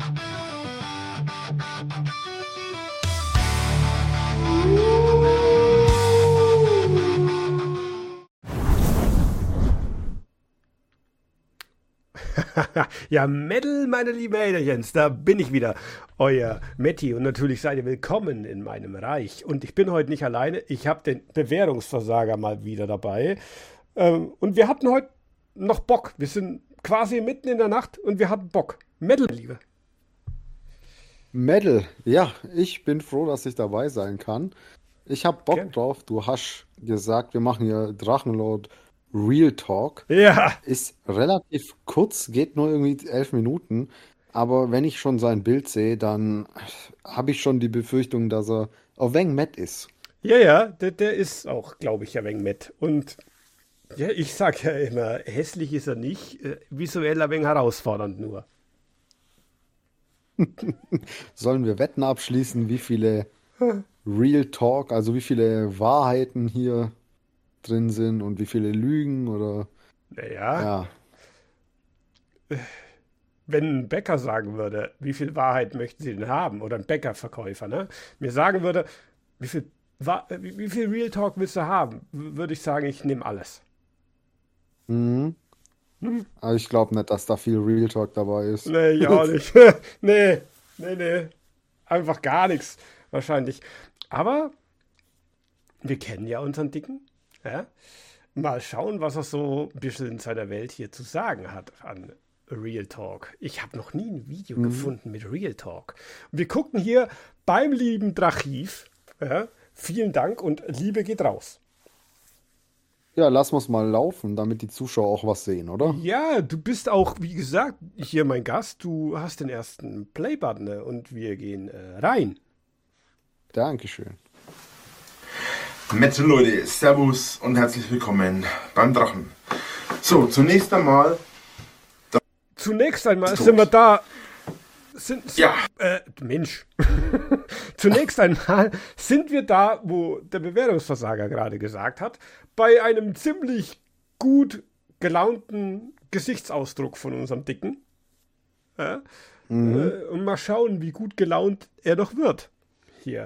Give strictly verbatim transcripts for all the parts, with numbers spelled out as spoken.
Ja, Metal, meine lieben Haterchens, da bin ich wieder, euer Matti, und natürlich seid ihr willkommen in meinem Reich. Und ich bin heute nicht alleine, ich habe den Bewährungsversager mal wieder dabei. Ähm, und wir hatten heute noch Bock, wir sind quasi mitten in der Nacht und wir hatten Bock. Metal, Liebe. Metal, ja, ich bin froh, dass ich dabei sein kann. Ich hab Bock Gerne. drauf. Du hast gesagt, wir machen hier Drachenlord Real Talk. Ja, Ist relativ kurz, geht nur irgendwie elf Minuten. Aber wenn ich schon sein Bild sehe, dann habe ich schon die Befürchtung, dass er auf wenig Matt ist. ja, ja, der, der ist auch, glaube ich, ein wenig nett. Und ja, ich sag ja immer, hässlich ist er nicht, äh, visuell ein wenig herausfordernd nur. Sollen wir Wetten abschließen, wie viele Real Talk, also wie viele Wahrheiten hier drin sind und wie viele Lügen oder Naja, ja. wenn ein Bäcker sagen würde, wie viel Wahrheit möchten Sie denn haben, oder ein Bäckerverkäufer, ne, mir sagen würde, wie viel, Wa- äh, wie, wie viel Real Talk willst du haben, w- würde ich sagen, ich nehme alles. Mhm. Aber ich glaube nicht, dass da viel Real Talk dabei ist. Nee, ich auch nicht. Nee, nee, nee. Einfach gar nichts, wahrscheinlich. Aber wir kennen ja unseren Dicken. Ja? Mal schauen, was er so ein bisschen in seiner Welt hier zu sagen hat an Real Talk. Ich habe noch nie ein Video Mhm. gefunden mit Real Talk. Und wir gucken hier beim lieben Drachiv. Ja? Vielen Dank und Liebe geht raus. Ja, lass uns mal laufen, damit die Zuschauer auch was sehen, oder? Ja, du bist auch, wie gesagt, hier mein Gast. Du hast den ersten Play-Button, ne? Und wir gehen äh, rein. Dankeschön. Metal Leute, Servus und herzlich willkommen beim Drachen. So, zunächst einmal, Zunächst einmal Ist sind wir tot. da. Sind, ja, äh, Mensch. Zunächst einmal sind wir da, wo der Bewährungsversager gerade gesagt hat, bei einem ziemlich gut gelaunten Gesichtsausdruck von unserem Dicken. Ja? Mhm. Äh, und mal schauen, wie gut gelaunt er noch wird. Hier.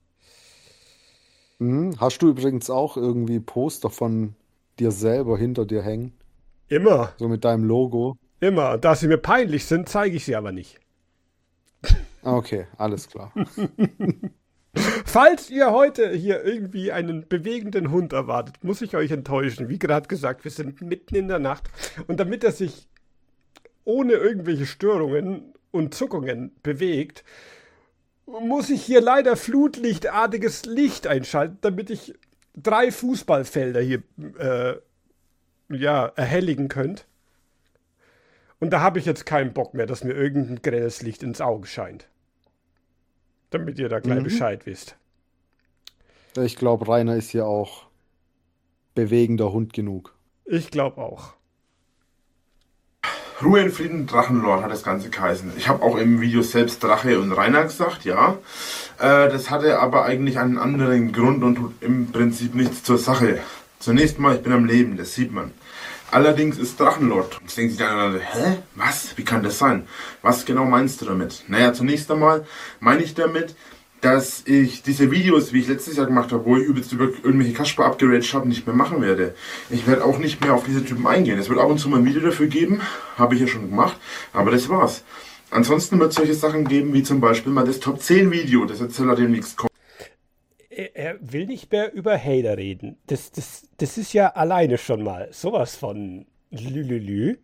Mhm. Hast du übrigens auch irgendwie Poster von dir selber hinter dir hängen? Immer, So mit deinem Logo? immer. Da sie mir peinlich sind, zeige ich sie aber nicht. Okay, alles klar. Falls ihr heute hier irgendwie einen bewegenden Hund erwartet, muss ich euch enttäuschen. Wie gerade gesagt, wir sind mitten in der Nacht. Und damit er sich ohne irgendwelche Störungen und Zuckungen bewegt, muss ich hier leider flutlichtartiges Licht einschalten, damit ich drei Fußballfelder hier äh, ja, erhelligen könnt. Und da habe ich jetzt keinen Bock mehr, dass mir irgendein grelles Licht ins Auge scheint. Damit ihr da gleich Mhm. Bescheid wisst. Ich glaube, Rainer ist hier auch bewegender Hund genug. Ich glaube auch. Ruhe in Frieden, Drachenlord hat das Ganze geheißen. Ich habe auch im Video selbst Drache und Rainer gesagt, ja. Äh, das hatte aber eigentlich einen anderen Grund und tut im Prinzip nichts zur Sache. Zunächst mal, ich bin am Leben, das sieht man. Allerdings ist Drachenlord. Jetzt denken sich dann alle, hä? Was? Wie kann das sein? Was genau meinst du damit? Naja, zunächst einmal meine ich damit, dass ich diese Videos, wie ich letztes Jahr gemacht habe, wo ich übelst über irgendwelche Kasper abgeraged habe, nicht mehr machen werde. Ich werde auch nicht mehr auf diese Typen eingehen. Es wird ab und zu mal ein Video dafür geben, habe ich ja schon gemacht, aber das war's. Ansonsten wird es solche Sachen geben, wie zum Beispiel mal das Top zehn Video, das jetzt ja demnächst kommt. Er, er will nicht mehr über Hater reden. Das, das, das ist ja alleine schon mal sowas von Lülülü.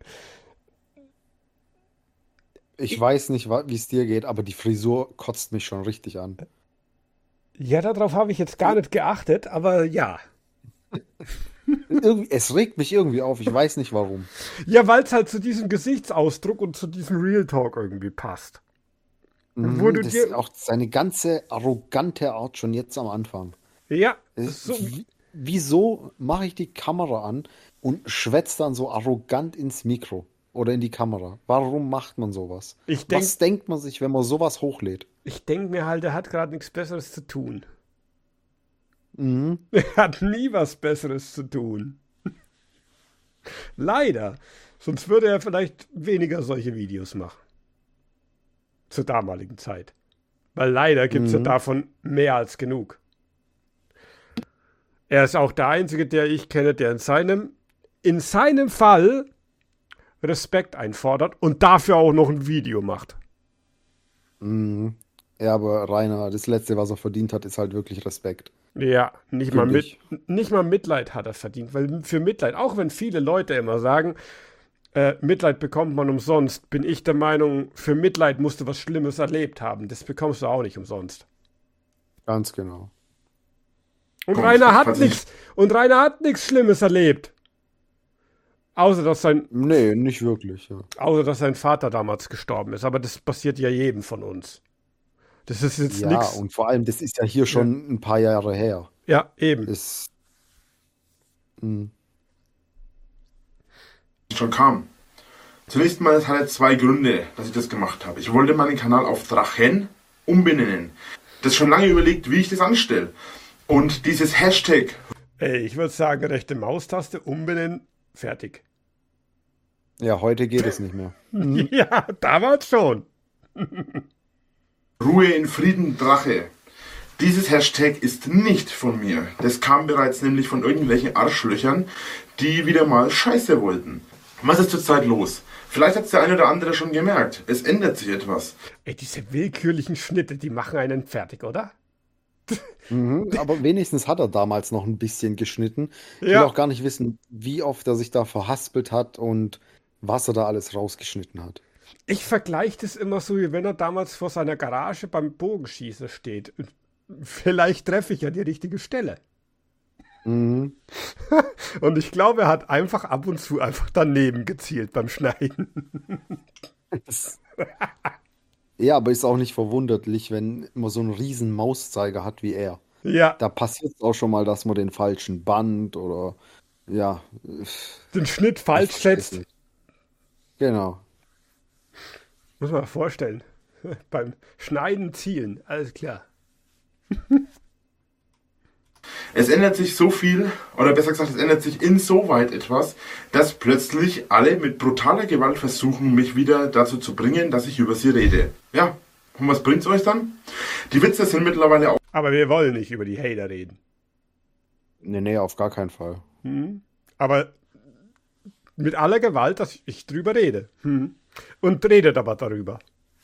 Ich weiß nicht, wa- wie es dir geht, aber die Frisur kotzt mich schon richtig an. Ja, darauf habe ich jetzt gar nicht geachtet, aber ja. Irgendwie, es regt mich irgendwie auf, ich weiß nicht warum. Ja, weil es halt zu diesem Gesichtsausdruck und zu diesem Real Talk irgendwie passt. Wo Mhm, du das ist dir. auch seine ganze arrogante Art schon jetzt am Anfang. Ja, Es- so, w- Wieso mache ich die Kamera an und schwätze dann so arrogant ins Mikro oder in die Kamera? Warum macht man sowas? ich denke Was denkt man sich, wenn man sowas hochlädt? ich denk mir halt, er hat gerade nichts Besseres zu tun. Mhm. Er hat nie was Besseres zu tun. Leider. Sonst würde er vielleicht weniger solche Videos machen. zur damaligen Zeit. Weil leider gibt es Mhm. ja davon mehr als genug. Er ist auch der Einzige, der ich kenne, der in seinem, in seinem Fall Respekt einfordert und dafür auch noch ein Video macht. Mhm. Ja, aber Rainer, das Letzte, was er verdient hat, ist halt wirklich Respekt. Ja, nicht mal, Finde mit, ich. nicht mal Mitleid hat er verdient, weil für Mitleid, auch wenn viele Leute immer sagen, äh, Mitleid bekommt man umsonst, bin ich der Meinung, für Mitleid musst du was Schlimmes erlebt haben. Das bekommst du auch nicht umsonst. Ganz genau. Und Komm, Rainer hat hat sich- nichts, und Rainer hat nichts Schlimmes erlebt. Außer dass sein, Nee, nicht wirklich. Ja. außer dass sein Vater damals gestorben ist. Aber das passiert ja jedem von uns. Das ist jetzt Ja, nichts. und vor allem, das ist ja hier schon ein paar Jahre her. Ja, eben. Das, Mhm. schon kam. Zunächst mal, es hatte zwei Gründe, dass ich das gemacht habe. Ich wollte meinen Kanal auf Drachen umbenennen. Das schon lange überlegt, wie ich das anstelle. Und dieses Hashtag Ey, ich würde sagen, rechte Maustaste, umbenennen, fertig. Ja, heute geht es nicht mehr. Ja, damals schon. Ruhe in Frieden Drache. Dieses Hashtag ist nicht von mir. Das kam bereits nämlich von irgendwelchen Arschlöchern, die wieder mal Scheiße wollten. Was ist zurzeit los? Vielleicht hat es der eine oder andere schon gemerkt. Es ändert sich etwas. Ey, diese willkürlichen Schnitte, die machen einen fertig, oder? Mhm, aber wenigstens hat er damals noch ein bisschen geschnitten. Ich will Ja. auch gar nicht wissen, wie oft er sich da verhaspelt hat und was er da alles rausgeschnitten hat. Ich vergleiche das immer so, wie wenn er damals vor seiner Garage beim Bogenschießen steht. Vielleicht treffe ich ja die richtige Stelle. Mhm. Und ich glaube, er hat einfach ab und zu einfach daneben gezielt beim Schneiden. Das- Ja, aber ist auch nicht verwunderlich, wenn man so einen riesen Mauszeiger hat wie er. Ja, Da passiert es auch schon mal, dass man den falschen Band oder ja, den Schnitt falsch ich versteh's setzt. nicht. Genau. Muss man sich vorstellen. Beim Schneiden zielen, alles klar. Es ändert sich so viel, oder besser gesagt, es ändert sich insoweit etwas, dass plötzlich alle mit brutaler Gewalt versuchen, mich wieder dazu zu bringen, dass ich über sie rede. Ja, und was bringt's euch dann? Die Witze sind mittlerweile auch Aber wir wollen nicht über die Hater reden. Nee, nee, auf gar keinen Fall. Hm? Aber mit aller Gewalt, dass ich drüber rede. Hm? Und redet aber darüber.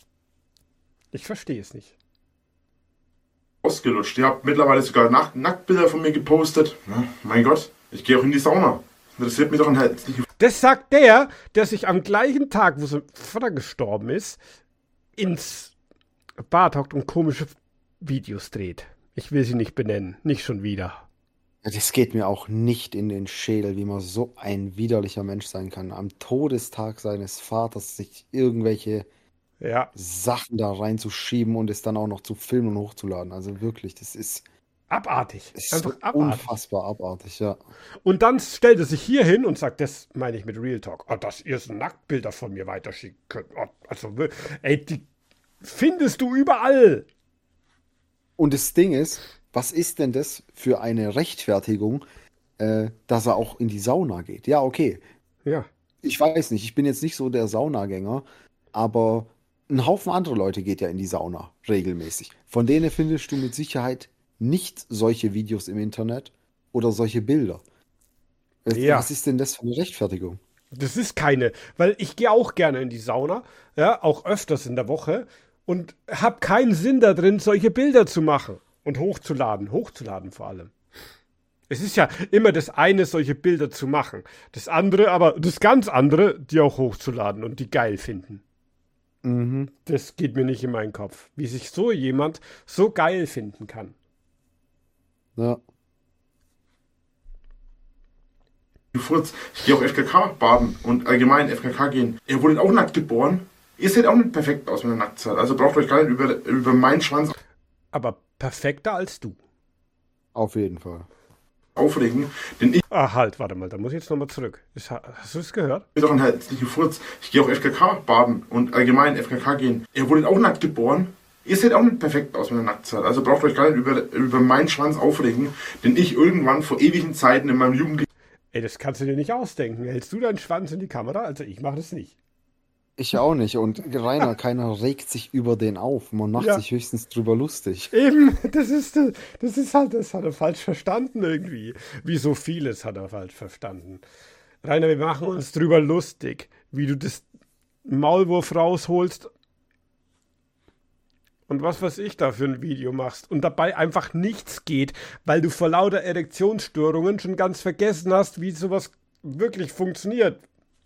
Ich verstehe es nicht. ausgelutscht. Ihr habt mittlerweile sogar Nacht Nacktbilder von mir gepostet. Ja, mein Gott, ich gehe auch in die Sauna. Interessiert mich doch ein herzliches Das sagt der, der sich am gleichen Tag, wo sein Vater gestorben ist, ins Bad hockt und komische Videos dreht. Ich will sie nicht benennen. Nicht schon wieder. Ja, das geht mir auch nicht in den Schädel, wie man so ein widerlicher Mensch sein kann. Am Todestag seines Vaters sich irgendwelche Ja, Sachen da reinzuschieben und es dann auch noch zu filmen und hochzuladen. Also wirklich, das ist, abartig. ist Einfach so abartig. unfassbar abartig, ja. Und dann stellt er sich hier hin und sagt, das meine ich mit Real Talk, oh, dass ihr so Nacktbilder von mir weiterschicken könnt. Oh, also, wir- ey, die findest du überall. Und das Ding ist, was ist denn das für eine Rechtfertigung, äh, dass er auch in die Sauna geht? Ja, okay. Ja. Ich weiß nicht, ich bin jetzt nicht so der Saunagänger, aber ein Haufen andere Leute geht ja in die Sauna regelmäßig. Von denen findest du mit Sicherheit nicht solche Videos im Internet oder solche Bilder. Was Ja. was ist denn das für eine Rechtfertigung? Das ist keine, weil ich gehe auch gerne in die Sauna, ja, auch öfters in der Woche und habe keinen Sinn da drin, solche Bilder zu machen und hochzuladen, hochzuladen vor allem. Es ist ja immer das eine, solche Bilder zu machen, das andere, aber das ganz andere, die auch hochzuladen und die geil finden. Mhm. Das geht mir nicht in meinen Kopf, wie sich so jemand so geil finden kann. Ja. Furz. Ich gehe auch F K K baden und allgemein F K K gehen. Ihr wurdet auch nackt geboren. Ihr seht auch nicht perfekt aus mit der Nacktzeit. Also braucht euch gar nicht über, über meinen Schwanz Aber perfekter als du. Auf jeden Fall. aufregen, denn ich Ah, halt, warte mal, da muss ich jetzt nochmal zurück. Ist, hast du es gehört? bin doch ein herzlicher Furz. Ich gehe auch F K K baden und allgemein F K K gehen. Ihr wurdet auch nackt geboren. Ihr seht auch nicht perfekt aus mit der Nacktzeit. Also braucht euch gar nicht über, über meinen Schwanz aufregen, denn ich irgendwann vor ewigen Zeiten in meinem jugendlichen Ey, das kannst du dir nicht ausdenken. Hältst du deinen Schwanz in die Kamera? Also ich mache das nicht. Ich auch nicht. Und Rainer, keiner regt sich über den auf. Man macht Ja. sich höchstens drüber lustig. Eben, das ist, das ist halt, das hat er falsch verstanden irgendwie. Wie so vieles hat er falsch verstanden. Rainer, wir machen uns drüber lustig, wie du das Maulwurf rausholst und was weiß ich da für ein Video machst und dabei einfach nichts geht, weil du vor lauter Erektionsstörungen schon ganz vergessen hast, wie sowas wirklich funktioniert.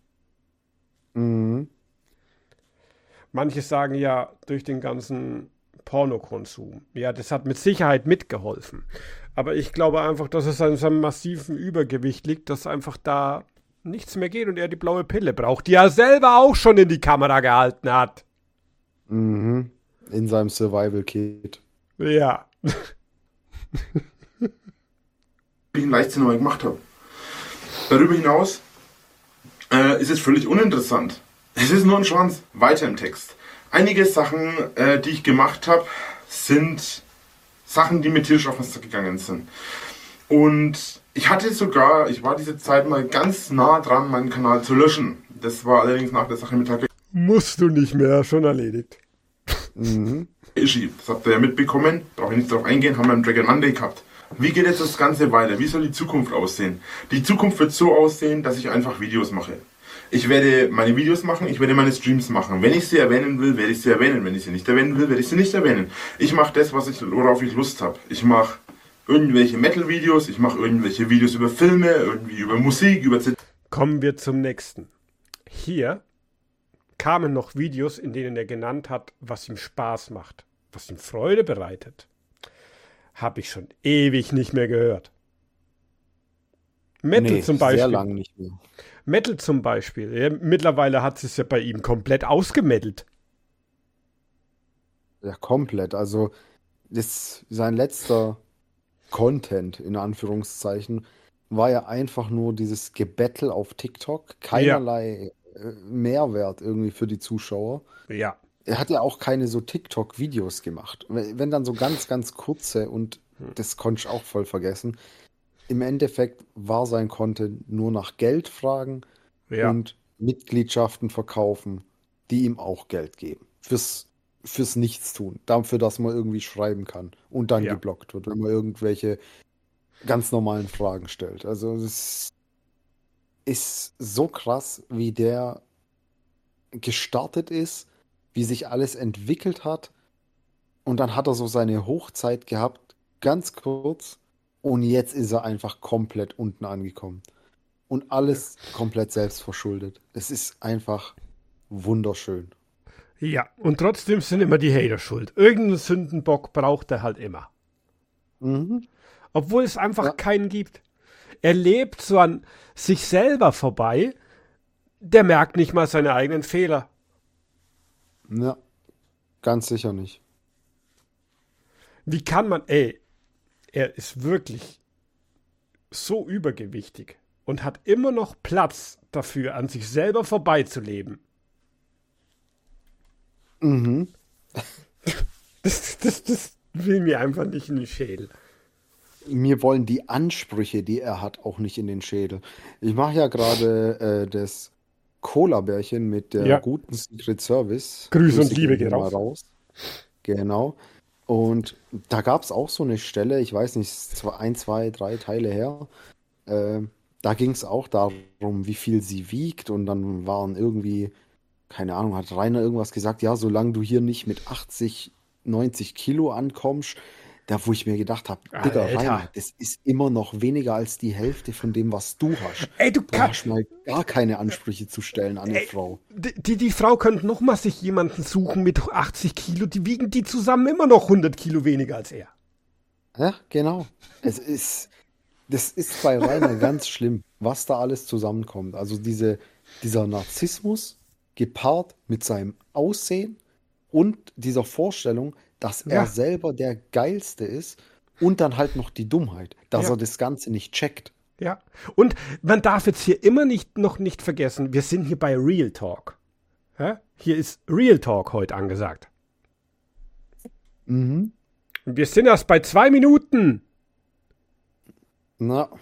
Mhm. Manche sagen ja, durch den ganzen Pornokonsum. Ja, das hat mit Sicherheit mitgeholfen. Aber ich glaube einfach, dass es an seinem massiven Übergewicht liegt, dass einfach da nichts mehr geht und er die blaue Pille braucht, die er selber auch schon in die Kamera gehalten hat. Mhm. In seinem Survival-Kit. Ja. ich einen Leichtsinn mal gemacht habe. Darüber hinaus äh, ist es völlig uninteressant. Es ist nur ein Schwanz. Weiter im Text. Einige Sachen, äh, die ich gemacht habe, sind Sachen, die mir tierisch auf den Sack gegangen sind. Und ich hatte sogar, ich war diese Zeit mal ganz nah dran, meinen Kanal zu löschen. Das war allerdings nach der Sache mit Tag Musst du nicht mehr, schon erledigt. Mhm. Ishii. Das habt ihr ja mitbekommen, brauche ich nicht darauf eingehen, haben wir im Dragon Monday gehabt. Wie geht jetzt das Ganze weiter? Wie soll die Zukunft aussehen? Die Zukunft wird so aussehen, dass ich einfach Videos mache. Ich werde meine Videos machen, ich werde meine Streams machen. Wenn ich sie erwähnen will, werde ich sie erwähnen. Wenn ich sie nicht erwähnen will, werde ich sie nicht erwähnen. Ich mache das, was ich, worauf ich Lust habe. Ich mache irgendwelche Metal-Videos, ich mache irgendwelche Videos über Filme, irgendwie über Musik, über Z Kommen wir zum nächsten. Hier kamen noch Videos, in denen er genannt hat, was ihm Spaß macht, was ihm Freude bereitet. Habe ich schon ewig nicht mehr gehört. Metal Nee, zum Beispiel. sehr lang nicht mehr. Metal zum Beispiel. Ja, mittlerweile hat es ja bei ihm komplett ausgemettelt. Ja, komplett. Also, das, sein letzter Content, in Anführungszeichen, war ja einfach nur dieses Gebettel auf TikTok. Keinerlei äh, Mehrwert irgendwie für die Zuschauer. Ja. Er hat ja auch keine so TikTok-Videos gemacht. Wenn wenn dann so ganz, ganz kurze und das konnte ich auch voll vergessen. Im Endeffekt war sein Content nur nach Geld fragen Ja. und Mitgliedschaften verkaufen, die ihm auch Geld geben. Fürs, fürs Nichtstun. Dafür, dass man irgendwie schreiben kann und dann Ja. geblockt wird, wenn man irgendwelche ganz normalen Fragen stellt. Also es ist so krass, wie der gestartet ist, wie sich alles entwickelt hat. Und dann hat er so seine Hochzeit gehabt, ganz kurz. Und jetzt ist er einfach komplett unten angekommen. Und alles komplett selbstverschuldet. Es ist einfach wunderschön. Ja. Und trotzdem sind immer die Hater schuld. Irgendeinen Sündenbock braucht er halt immer. Mhm. Obwohl es einfach Ja. keinen gibt. Er lebt so an sich selber vorbei. Der merkt nicht mal seine eigenen Fehler. Ja, ganz sicher nicht. Wie kann man, ey, er ist wirklich so übergewichtig und hat immer noch Platz dafür, an sich selber vorbeizuleben. Mhm. Das, das, das will mir einfach nicht in den Schädel. Mir wollen die Ansprüche, die er hat, auch nicht in den Schädel. Ich mache ja gerade äh, das Cola-Bärchen mit der Ja. guten Secret Service. Grüße und Grüße Liebe gehen geht mal raus. raus. Genau. Und da gab es auch so eine Stelle, ich weiß nicht, es ist zwar ein, zwei, drei Teile her. Äh, da ging es auch darum, wie viel sie wiegt. Und dann waren irgendwie, keine Ahnung, hat Rainer irgendwas gesagt, ja, solange du hier nicht mit achtzig, neunzig Kilo ankommst, da wo ich mir gedacht habe, Digga, Alter. Rainer, das ist immer noch weniger als die Hälfte von dem, was du hast. Ey, du Du kannst. hast mal gar keine Ansprüche zu stellen an eine Ey. Frau. Die, die, die Frau könnte noch mal sich jemanden suchen mit achtzig Kilo. Die wiegen die zusammen immer noch hundert Kilo weniger als er. Ja, genau. Es ist, das ist bei Rainer ganz schlimm, was da alles zusammenkommt. Also diese, dieser Narzissmus gepaart mit seinem Aussehen und dieser Vorstellung, dass er Ja. selber der Geilste ist und dann halt noch die Dummheit, dass Ja. er das Ganze nicht checkt. Ja. Und man darf jetzt hier immer nicht, noch nicht vergessen, wir sind hier bei Real Talk. Ja? Hier ist Real Talk heute angesagt. Mhm. Und wir sind erst bei zwei Minuten. Na,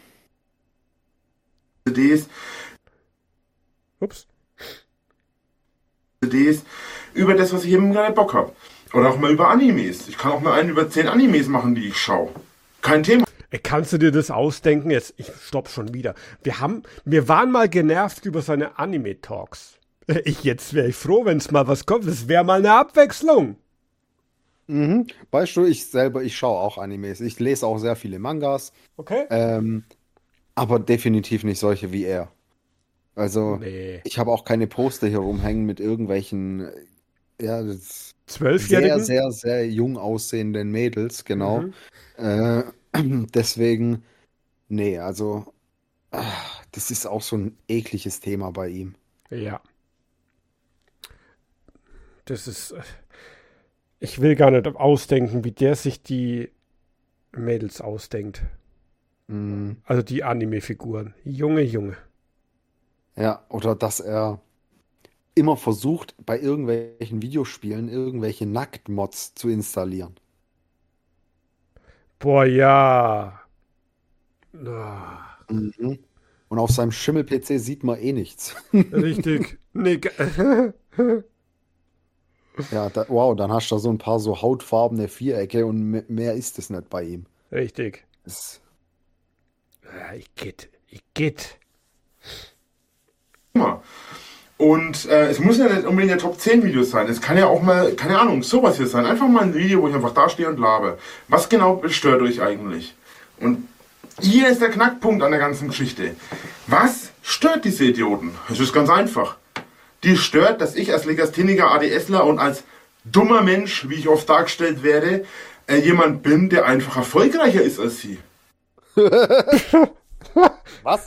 C Ds. Ups. C Ds, über das, was ich eben gerade Bock habe. Oder auch mal über Animes. Ich kann auch mal einen über zehn Animes machen, die ich schaue. Kein Thema. Ey, kannst du dir das ausdenken? Jetzt, ich stopp schon wieder. Wir haben, wir waren mal genervt über seine Anime-Talks. Ich, jetzt wäre ich froh, wenn es mal was kommt. Das wäre mal eine Abwechslung. Mhm. Weißt du, ich selber, ich schaue auch Animes. Ich lese auch sehr viele Mangas. Okay? Ähm, aber definitiv nicht solche wie er. Also, Nee. ich habe auch keine Poster hier rumhängen mit irgendwelchen, äh, ja, das sehr, Zwölfjährigen? sehr, sehr jung aussehenden Mädels, genau. Mhm. Äh, deswegen, nee, also, ah, das ist auch so ein ekliges Thema bei ihm. Ja. Das ist. äh, Ich will gar nicht ausdenken, wie der sich die Mädels ausdenkt. Mhm. Also die Anime-Figuren. Junge, Junge. Ja, oder dass er immer versucht, bei irgendwelchen Videospielen irgendwelche Nacktmods zu installieren. Boah, ja. Ah, Mhm. Und auf seinem Schimmel-P C sieht man eh nichts. richtig. Nee, ge- Ja, da, wow, dann hast du da so ein paar so hautfarbene Vierecke und me- mehr ist es nicht bei ihm. richtig. Das, Ah, Ich geht. Ich geht. Und äh, es muss ja nicht unbedingt der Top zehn Videos sein. Es kann ja auch mal, keine Ahnung, sowas hier sein. Einfach mal ein Video, wo ich einfach da stehe und labe. Was genau stört euch eigentlich? Und hier ist der Knackpunkt an der ganzen Geschichte. Was stört diese Idioten? Es ist ganz einfach. Die stört, dass ich als Legastheniker, ADSler und als dummer Mensch, wie ich oft dargestellt werde, äh, jemand bin, der einfach erfolgreicher ist als sie. was?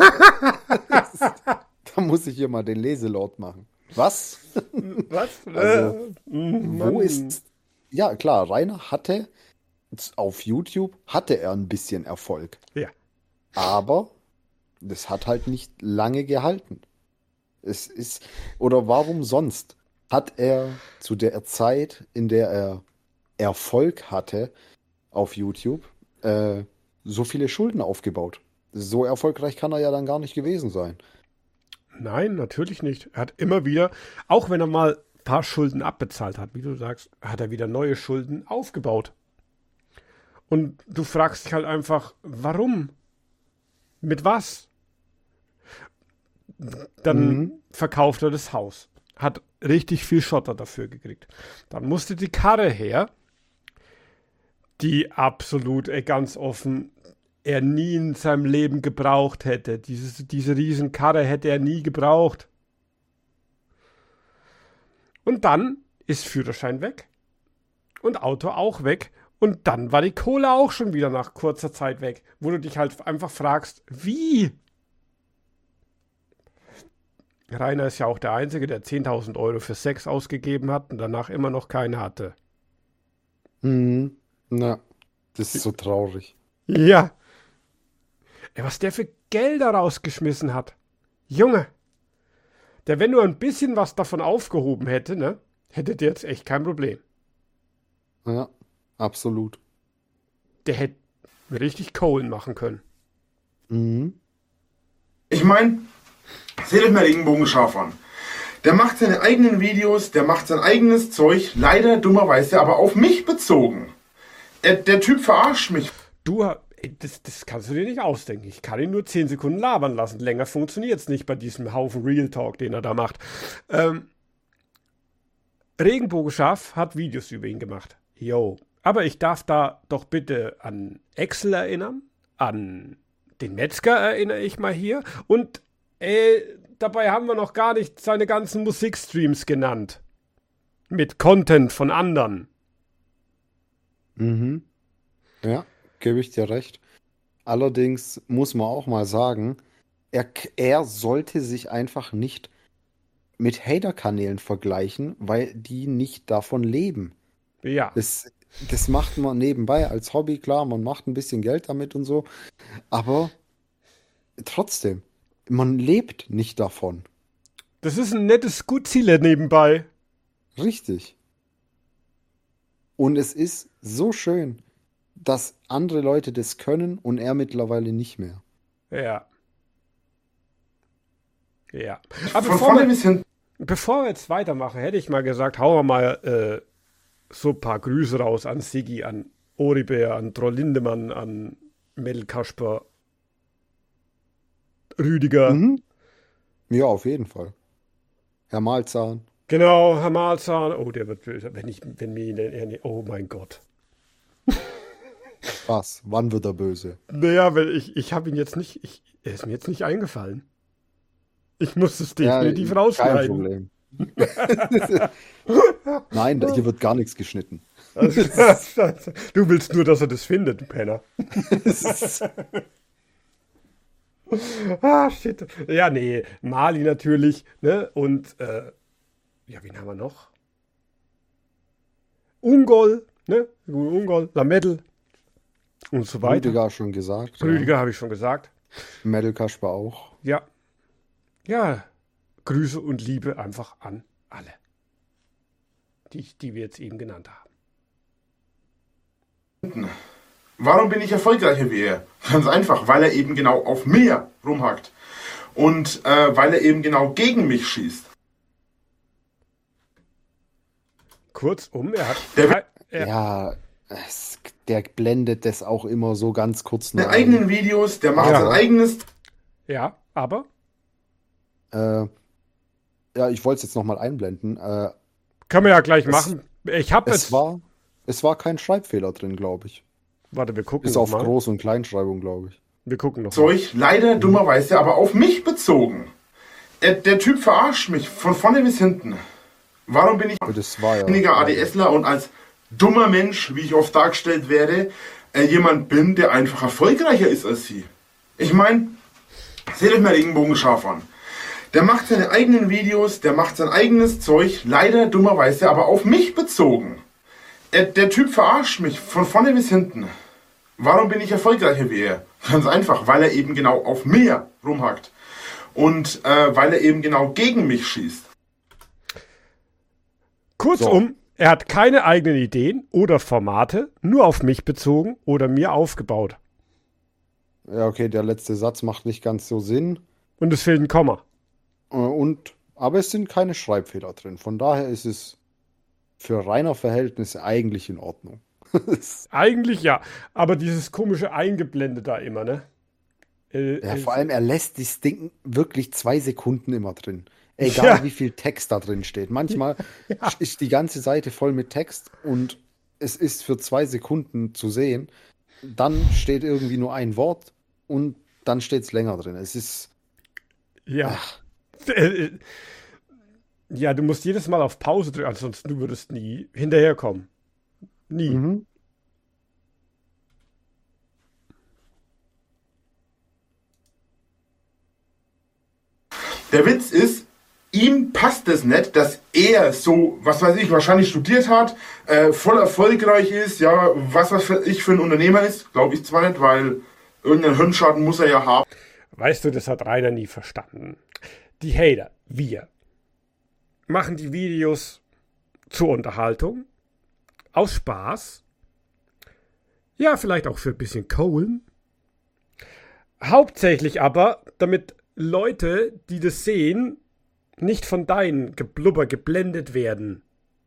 Da muss ich hier mal den Leselord machen. Was? Was? Also, Äh, mm, Wo Mann. ist. Ja, klar, Rainer hatte auf YouTube hatte er ein bisschen Erfolg. Ja. Aber das hat halt nicht lange gehalten. Es ist. Oder warum sonst hat er zu der Zeit, in der er Erfolg hatte auf YouTube, äh, so viele Schulden aufgebaut? So erfolgreich kann er ja dann gar nicht gewesen sein. Nein, natürlich nicht. Er hat immer wieder, auch wenn er mal ein paar Schulden abbezahlt hat, wie du sagst, hat er wieder neue Schulden aufgebaut. Und du fragst dich halt einfach, warum? Mit was? Dann Mhm. verkauft er das Haus. Hat richtig viel Schotter dafür gekriegt. Dann musste die Karre her, die absolut, ey, ganz offen, er nie in seinem Leben gebraucht hätte. Dieses, diese Riesenkarre hätte er nie gebraucht. Und dann ist Führerschein weg. Und Auto auch weg. Und dann war die Kohle auch schon wieder nach kurzer Zeit weg. Wo du dich halt einfach fragst, wie? Rainer ist ja auch der Einzige, der zehntausend Euro für Sex ausgegeben hat und danach immer noch keine hatte. Mhm. Na, das ist so traurig. Ja. Ey, was der für Gelder rausgeschmissen hat. Junge. Der, wenn nur ein bisschen was davon aufgehoben hätte, ne, hätte der jetzt echt kein Problem. Ja, absolut. Der hätte richtig Kohlen machen können. Mhm. Ich meine, seht euch mal Regenbogenschaf an. Der macht seine eigenen Videos, der macht sein eigenes Zeug, leider dummerweise aber auf mich bezogen. Der, der Typ verarscht mich. Du, ey, das, das kannst du dir nicht ausdenken. Ich kann ihn nur zehn Sekunden labern lassen. Länger funktioniert es nicht bei diesem Haufen Real Talk, den er da macht. Ähm, Regenbogenschaf hat Videos über ihn gemacht. Yo. Aber ich darf da doch bitte an Excel erinnern, an den Metzger erinnere ich mal hier und äh, dabei haben wir noch gar nicht seine ganzen Musikstreams genannt. Mit Content von anderen. Mhm. Ja, gebe ich dir recht. Allerdings muss man auch mal sagen, er, er sollte sich einfach nicht mit Hater-Kanälen vergleichen, weil die nicht davon leben. Ja. Das, das macht man nebenbei als Hobby, klar, man macht ein bisschen Geld damit und so, aber trotzdem, man lebt nicht davon. Das ist ein nettes Gutziele nebenbei. Richtig. Und es ist so schön, dass andere Leute das können und er mittlerweile nicht mehr. Ja. Ja. Aber Von bevor vorne wir, bis hin. bevor wir jetzt weitermachen, hätte ich mal gesagt, hauen wir mal äh, so ein paar Grüße raus an Siggi, an Oribär, an Troll Lindemann, an Mel Kasper, Rüdiger. Mhm. Ja, auf jeden Fall. Herr Malzahn. Genau, Herr Malzahn. Oh, der wird böse, wenn, ich, wenn mir ihn denn... Oh mein Gott. Was? Wann wird er böse? Naja, weil ich, ich habe ihn jetzt nicht... Ich, er ist mir jetzt nicht eingefallen. Ich muss es Ja, definitiv kein rausschneiden. Problem. Nein, da- hier wird gar nichts geschnitten. Du willst nur, dass er das findet, du Penner. Ah, shit. Ja, nee, Mali natürlich, ne? Und, äh, ja, wen haben wir noch? Ungol, ne? Ungol, Lamedel und so weiter. Rüdiger schon gesagt. Rüdiger habe ich schon gesagt. Ja. Medel Kasper auch. Ja. Ja, Grüße und Liebe einfach an alle, die, die wir jetzt eben genannt haben. Warum bin ich erfolgreicher wie er? Ganz einfach, weil er eben genau auf mir rumhackt. Und äh, weil er eben genau gegen mich schießt. Kurzum, er hat... Der- er, Ja, es, der blendet das auch immer so ganz kurz Seine nach. eigenen Videos, der macht Ja. sein eigenes. ja, aber... Äh, ja, ich wollte es jetzt nochmal einblenden. Äh, Können wir ja gleich Es- machen. Ich habe es, jetzt... war, es war kein Schreibfehler drin, glaube ich. Warte, wir gucken Bis noch auf mal. Groß- und Kleinschreibung, glaube ich. Wir gucken noch mal. Zeug, leider dummerweise aber auf mich bezogen. Er, der Typ verarscht mich von vorne bis hinten. Warum bin ich Aber Das war ja. weniger ADSler und als dummer Mensch, wie ich oft dargestellt werde, äh, jemand bin, der einfach erfolgreicher ist als sie? Ich meine, seht euch mal Regenbogenschaf an. Der macht seine eigenen Videos, der macht sein eigenes Zeug, leider dummerweise aber auf mich bezogen. Er, der Typ verarscht mich von vorne bis hinten. Warum bin ich erfolgreicher wie er? Ganz einfach, weil er eben genau auf mir rumhackt. Und äh, weil er eben genau gegen mich schießt. Kurzum, er hat keine eigenen Ideen oder Formate, nur auf mich bezogen oder mir aufgebaut. Ja, okay, der letzte Satz macht nicht ganz so Sinn. Und es fehlt ein Komma. Äh, Und, aber es sind keine Schreibfehler drin. Von daher ist es für Rainer Verhältnisse eigentlich in Ordnung. Eigentlich ja, aber dieses komische Eingeblendet da immer, ne? Äh, Ja, äh, vor allem, er lässt das Ding wirklich zwei Sekunden immer drin. Egal, Ja. wie viel Text da drin steht. Manchmal ist die ganze Seite voll mit Text und es ist für zwei Sekunden zu sehen. Dann steht irgendwie nur ein Wort und dann steht es länger drin. Es ist, Ja. Äh, äh, Ja, du musst jedes Mal auf Pause drücken, ansonsten du würdest nie hinterherkommen. Nie. mhm. Der Witz ist, ihm passt es nicht, dass er so, was weiß ich, wahrscheinlich studiert hat, äh, voll erfolgreich ist, ja, was was für ich für ein Unternehmer ist, glaube ich zwar nicht, weil irgendeinen Hirnschaden muss er ja haben. Weißt du, das hat Rainer nie verstanden. Die Hater, wir, machen die Videos zur Unterhaltung, aus Spaß, ja, vielleicht auch für ein bisschen Kohlen. Hauptsächlich aber, damit Leute, die das sehen, nicht von deinem Geblubber geblendet werden.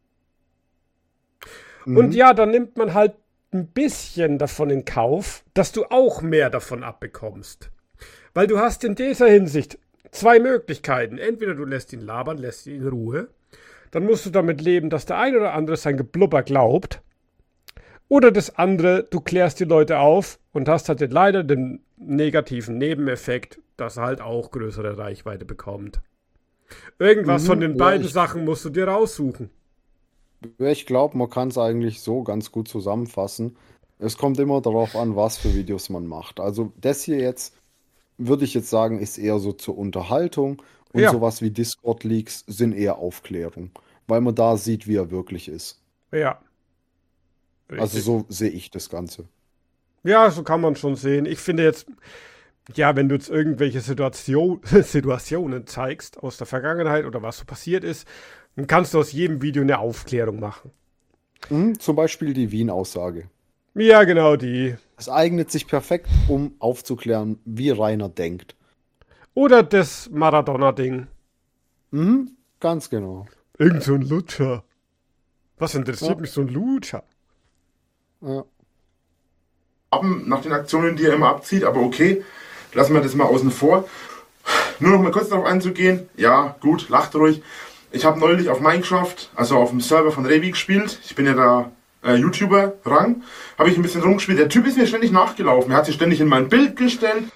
Mhm. Und ja, dann nimmt man halt ein bisschen davon in Kauf, dass du auch mehr davon abbekommst. Weil du hast in dieser Hinsicht zwei Möglichkeiten. Entweder du lässt ihn labern, lässt ihn in Ruhe. Dann musst du damit leben, dass der ein oder andere sein Geblubber glaubt. Oder das andere, du klärst die Leute auf und hast halt leider den negativen Nebeneffekt, dass er halt auch größere Reichweite bekommt. Irgendwas Mhm, von den ja, beiden ich- Sachen musst du dir raussuchen. Ja, ich glaube, man kann es eigentlich so ganz gut zusammenfassen. Es kommt immer darauf an, was für Videos man macht. Also das hier jetzt, würde ich jetzt sagen, ist eher so zur Unterhaltung und Ja. sowas wie Discord-Leaks sind eher Aufklärung, weil man da sieht, wie er wirklich ist. Ja. Also Richtig. so sehe ich das Ganze. Ja, so kann man schon sehen. Ich finde jetzt, ja, wenn du jetzt irgendwelche Situation, Situationen zeigst aus der Vergangenheit oder was so passiert ist, dann kannst du aus jedem Video eine Aufklärung machen. Mhm, zum Beispiel die Wien-Aussage. Ja, genau die. Es eignet sich perfekt, um aufzuklären, wie Rainer denkt. Oder das Maradona-Ding. Mhm. Ganz genau. Irgend so ein Lutscher. Was interessiert Ja. mich so ein Lutscher? Ja. Nach den Aktionen, die er immer abzieht, aber okay, lassen wir das mal außen vor. Nur noch mal kurz darauf einzugehen. Ja, gut, lacht ruhig. Ich habe neulich auf Minecraft, also auf dem Server von Revi gespielt. Ich bin ja da äh, YouTuber-Rang. Habe ich ein bisschen rumgespielt. Der Typ ist mir ständig nachgelaufen. Er hat sich ständig in mein Bild gestellt.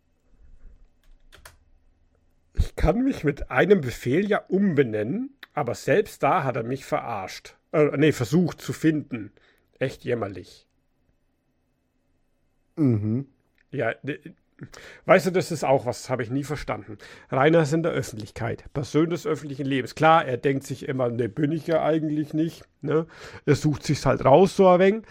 Ich kann mich mit einem Befehl ja umbenennen, aber selbst da hat er mich verarscht. Äh, nee, versucht zu finden. Echt jämmerlich. Mhm. Ja, d- weißt du, das ist auch was, habe ich nie verstanden. Rainer ist in der Öffentlichkeit, Person des öffentlichen Lebens. Klar, er denkt sich immer, ne, bin ich ja eigentlich nicht. Ne? Er sucht sich's halt raus, so ein wenig.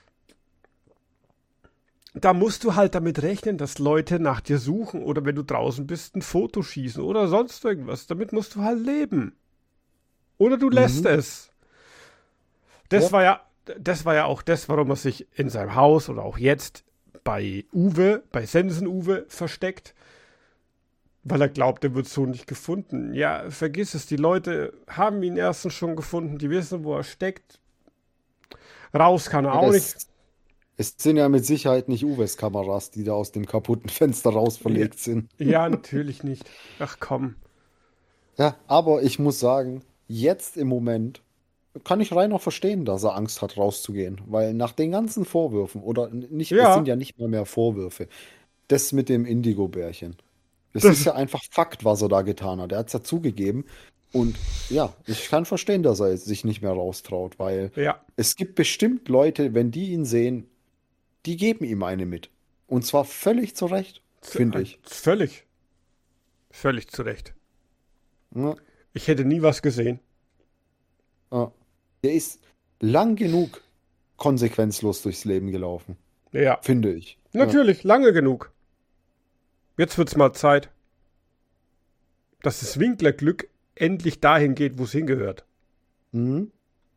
Da musst du halt damit rechnen, dass Leute nach dir suchen oder wenn du draußen bist, ein Foto schießen oder sonst irgendwas. Damit musst du halt leben. Oder du lässt Mhm. es. Das Ja. war ja, das war ja auch das, warum er sich in seinem Haus oder auch jetzt bei Uwe, bei Sensen-Uwe versteckt, weil er glaubt, er wird so nicht gefunden. Ja, vergiss es, die Leute haben ihn erstens schon gefunden, die wissen, wo er steckt. Raus kann er auch nicht. Es, es sind ja mit Sicherheit nicht Uwes Kameras, die da aus dem kaputten Fenster raus verlegt sind. Ja, natürlich nicht. Ach komm. Ja, aber ich muss sagen, jetzt im Moment kann ich Rainer verstehen, dass er Angst hat, rauszugehen. Weil nach den ganzen Vorwürfen, oder nicht, es Ja. sind ja nicht mal mehr Vorwürfe, das mit dem Indigo-Bärchen. Das, Das- ist ja einfach Fakt, was er da getan hat. Er hat es ja zugegeben. Und ja, ich kann verstehen, dass er jetzt sich nicht mehr raustraut, weil Ja, es gibt bestimmt Leute, wenn die ihn sehen, die geben ihm eine mit. Und zwar völlig zu Recht, finde ich. völlig. Völlig zu Recht. Ja, Ich hätte nie was gesehen. ja. Der ist lang genug konsequenzlos durchs Leben gelaufen, Ja, finde ich. natürlich, lange genug. Jetzt wird's mal Zeit, dass das Winklerglück endlich dahin geht, wo es hingehört. Ja. Mhm.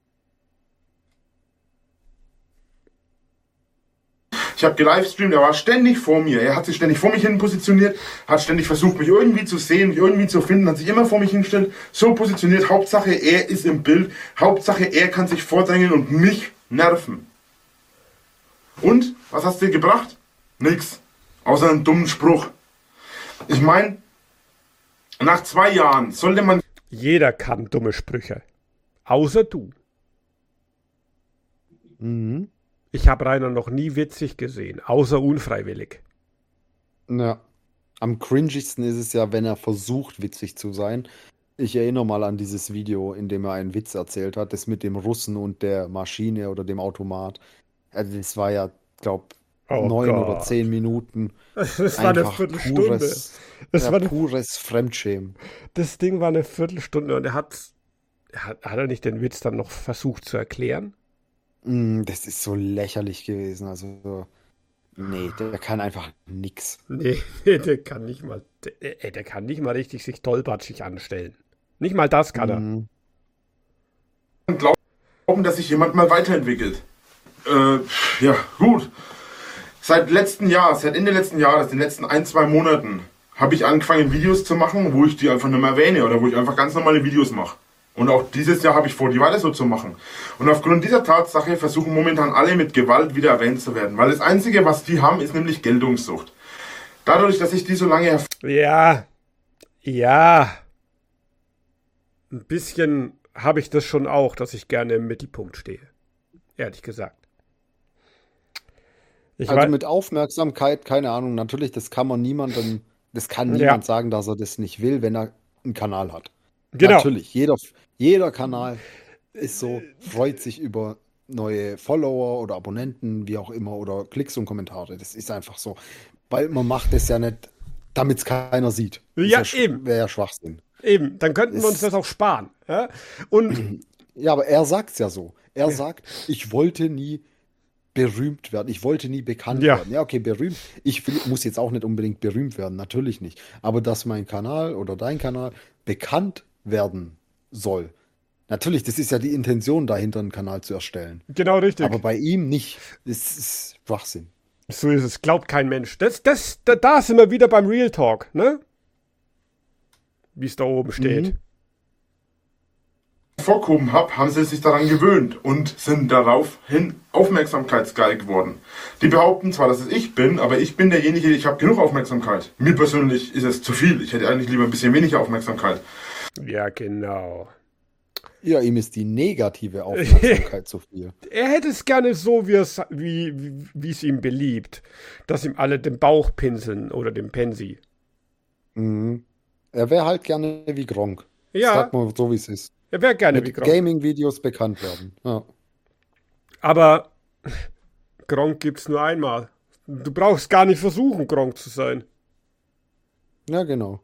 Ich habe gelivestreamt, er war ständig vor mir. Er hat sich ständig vor mich hin positioniert, hat ständig versucht, mich irgendwie zu sehen, mich irgendwie zu finden, hat sich immer vor mich hingestellt, so positioniert. Hauptsache, er ist im Bild. Hauptsache, er kann sich vordrängen und mich nerven. Und, was hast du dir gebracht? Nix. Außer einen dummen Spruch. Ich meine, nach zwei Jahren sollte man Jeder kann dumme Sprüche. Außer du. Mhm. Ich habe Rainer noch nie witzig gesehen, außer unfreiwillig. Ja. Am cringigsten ist es ja, wenn er versucht, witzig zu sein. Ich erinnere mal an dieses Video, in dem er einen Witz erzählt hat, das mit dem Russen und der Maschine oder dem Automat. Also das war ja, glaub, Oh neun Gott. oder zehn Minuten. Das war eine Einfach Viertelstunde. pures, Das, ja, war eine, pures Fremdschämen. das Ding war eine Viertelstunde und er hat, er hat, hat er nicht den Witz dann noch versucht zu erklären? Mm, Das ist so lächerlich gewesen. Also, so- nee, der kann einfach nix. Nee, der kann nicht mal, der, der kann nicht mal richtig sich tollpatschig anstellen. Nicht mal das kann er. Mhm. glauben, dass sich jemand mal weiterentwickelt. Äh, ja, gut. Seit letzten Jahr, seit Ende letzten Jahres, den letzten ein, zwei Monaten, habe ich angefangen, Videos zu machen, wo ich die einfach nicht mehr erwähne oder wo ich einfach ganz normale Videos mache. Und auch dieses Jahr habe ich vor, die weiter so zu machen. Und aufgrund dieser Tatsache versuchen momentan alle mit Gewalt wieder erwähnt zu werden. Weil das Einzige, was die haben, ist nämlich Geltungssucht. Dadurch, dass ich die so lange herv- Ja, ja. Ein bisschen habe ich das schon auch, dass ich gerne im Mittelpunkt stehe. Ehrlich gesagt. Ich Also wei- mit Aufmerksamkeit, keine Ahnung, natürlich, das kann man niemandem, das kann Ja. niemand sagen, dass er das nicht will, wenn er einen Kanal hat. Genau. Natürlich, jeder, jeder Kanal ist so, freut sich über neue Follower oder Abonnenten, wie auch immer, oder Klicks und Kommentare. Das ist einfach so. Weil man macht es ja nicht, damit es keiner sieht. Das ist Ja, sch- eben. Wäre ja Schwachsinn. Eben, dann könnten wir uns Ist- das auch sparen. Ja? Und Ja, aber er sagt es ja so. Er Ja. sagt, ich wollte nie berühmt werden. Ich wollte nie bekannt Ja. werden. Ja, okay, berühmt. Ich will, muss jetzt auch nicht unbedingt berühmt werden, natürlich nicht. Aber dass mein Kanal oder dein Kanal bekannt werden soll. Natürlich, das ist ja die Intention dahinter, einen Kanal zu erstellen. genau richtig. Aber bei ihm nicht. Das ist Schwachsinn. So ist es. Glaubt kein Mensch. Das, das, da, da sind wir wieder beim Real Talk, ne? Wie es da oben steht. Mhm. vorgehoben habe, haben sie sich daran gewöhnt und sind daraufhin aufmerksamkeitsgeil geworden. Die behaupten zwar, dass es ich bin, aber ich bin derjenige, ich habe genug Aufmerksamkeit. Mir persönlich ist es zu viel. Ich hätte eigentlich lieber ein bisschen weniger Aufmerksamkeit. Ja, genau. Ja, ihm ist die negative Aufmerksamkeit zu viel. Er hätte es gerne so, wie es, wie, wie, wie es ihm beliebt. Dass ihm alle den Bauch pinseln oder den Pensi. Mhm. Er wäre halt gerne wie Gronkh. Ja. Sag mal so, wie es ist. Er wäre gerne wie Mit Gronkh. Gaming-Videos bekannt werden. Ja. Aber Gronkh gibt's nur einmal. Du brauchst gar nicht versuchen, Gronkh zu sein. Ja, genau.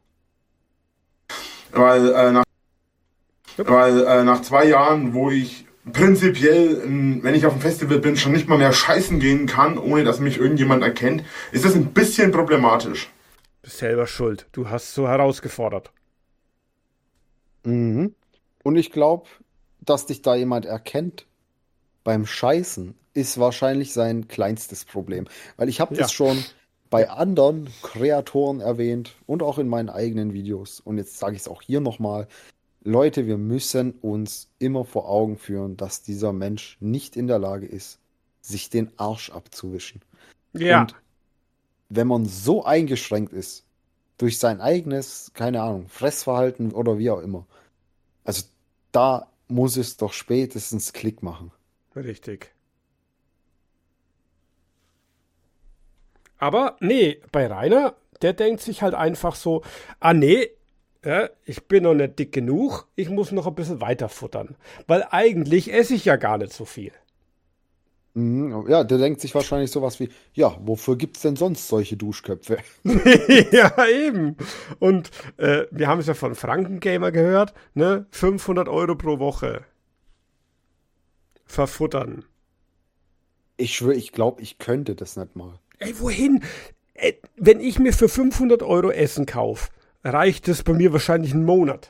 Weil, äh, nach, weil äh, nach zwei Jahren, wo ich prinzipiell, ähm, wenn ich auf dem Festival bin, schon nicht mal mehr scheißen gehen kann, ohne dass mich irgendjemand erkennt, ist das ein bisschen problematisch. Du bist selber schuld. Du hast so herausgefordert. Mhm. Und ich glaube, dass dich da jemand erkennt beim Scheißen, ist wahrscheinlich sein kleinstes Problem. Weil ich habe Ja. das schon bei anderen Kreatoren erwähnt und auch in meinen eigenen Videos. Und jetzt sage ich es auch hier nochmal. Leute, wir müssen uns immer vor Augen führen, dass dieser Mensch nicht in der Lage ist, sich den Arsch abzuwischen. Ja. Und wenn man so eingeschränkt ist, durch sein eigenes, keine Ahnung, Fressverhalten oder wie auch immer, also da muss es doch spätestens Klick machen. Richtig. Aber nee, bei Rainer, der denkt sich halt einfach so, ah nee, ja, ich bin noch nicht dick genug, ich muss noch ein bisschen weiter futtern. Weil eigentlich esse ich ja gar nicht so viel. Mhm, ja, der denkt sich wahrscheinlich sowas wie, ja, wofür gibt's denn sonst solche Duschköpfe? Ja, eben. Und äh, wir haben es ja von Frankengamer gehört, ne? fünfhundert Euro pro Woche. Verfuttern. Ich schwöre, ich glaube, ich könnte das nicht mal. Ey, wohin? Ey, wenn ich mir für fünfhundert Euro Essen kaufe, reicht es bei mir wahrscheinlich einen Monat.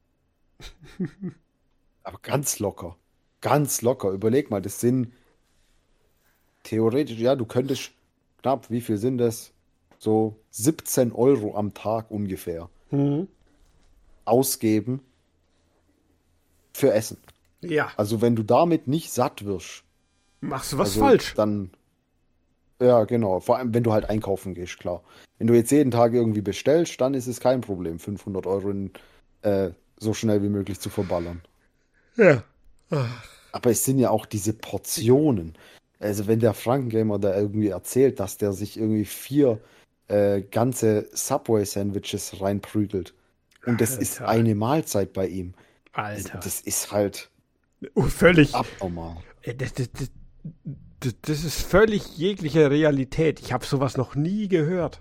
Aber ganz locker. Ganz locker. Überleg mal, das sind theoretisch, ja, du könntest knapp, wie viel sind das? So siebzehn Euro am Tag ungefähr Mhm. ausgeben für Essen. Ja, Also wenn du damit nicht satt wirst, machst du was also falsch. dann, ja, genau. Vor allem, wenn du halt einkaufen gehst, klar. Wenn du jetzt jeden Tag irgendwie bestellst, dann ist es kein Problem, fünfhundert Euro in, äh, so schnell wie möglich zu verballern. Ja. Aber es sind ja auch diese Portionen. Also wenn der Frankengamer da irgendwie erzählt, dass der sich irgendwie vier äh, ganze Subway-Sandwiches reinprügelt und das ist Alter. eine Mahlzeit bei ihm. Alter. Das ist halt Oh, völlig. abnormal. Ey, Das, das, das, das, das ist völlig jegliche Realität. Ich habe sowas noch nie gehört.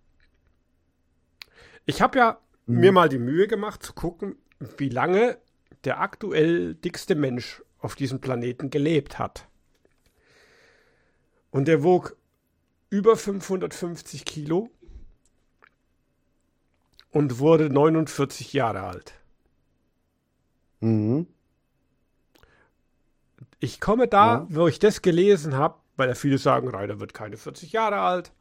Ich habe ja Mhm. mir mal die Mühe gemacht zu gucken, wie lange der aktuell dickste Mensch auf diesem Planeten gelebt hat. Und der wog über fünfhundertfünfzig Kilo und wurde neunundvierzig Jahre alt. Mhm. Ich komme da, Ja. wo ich das gelesen habe, weil ja viele sagen, Rainer wird keine vierzig Jahre alt.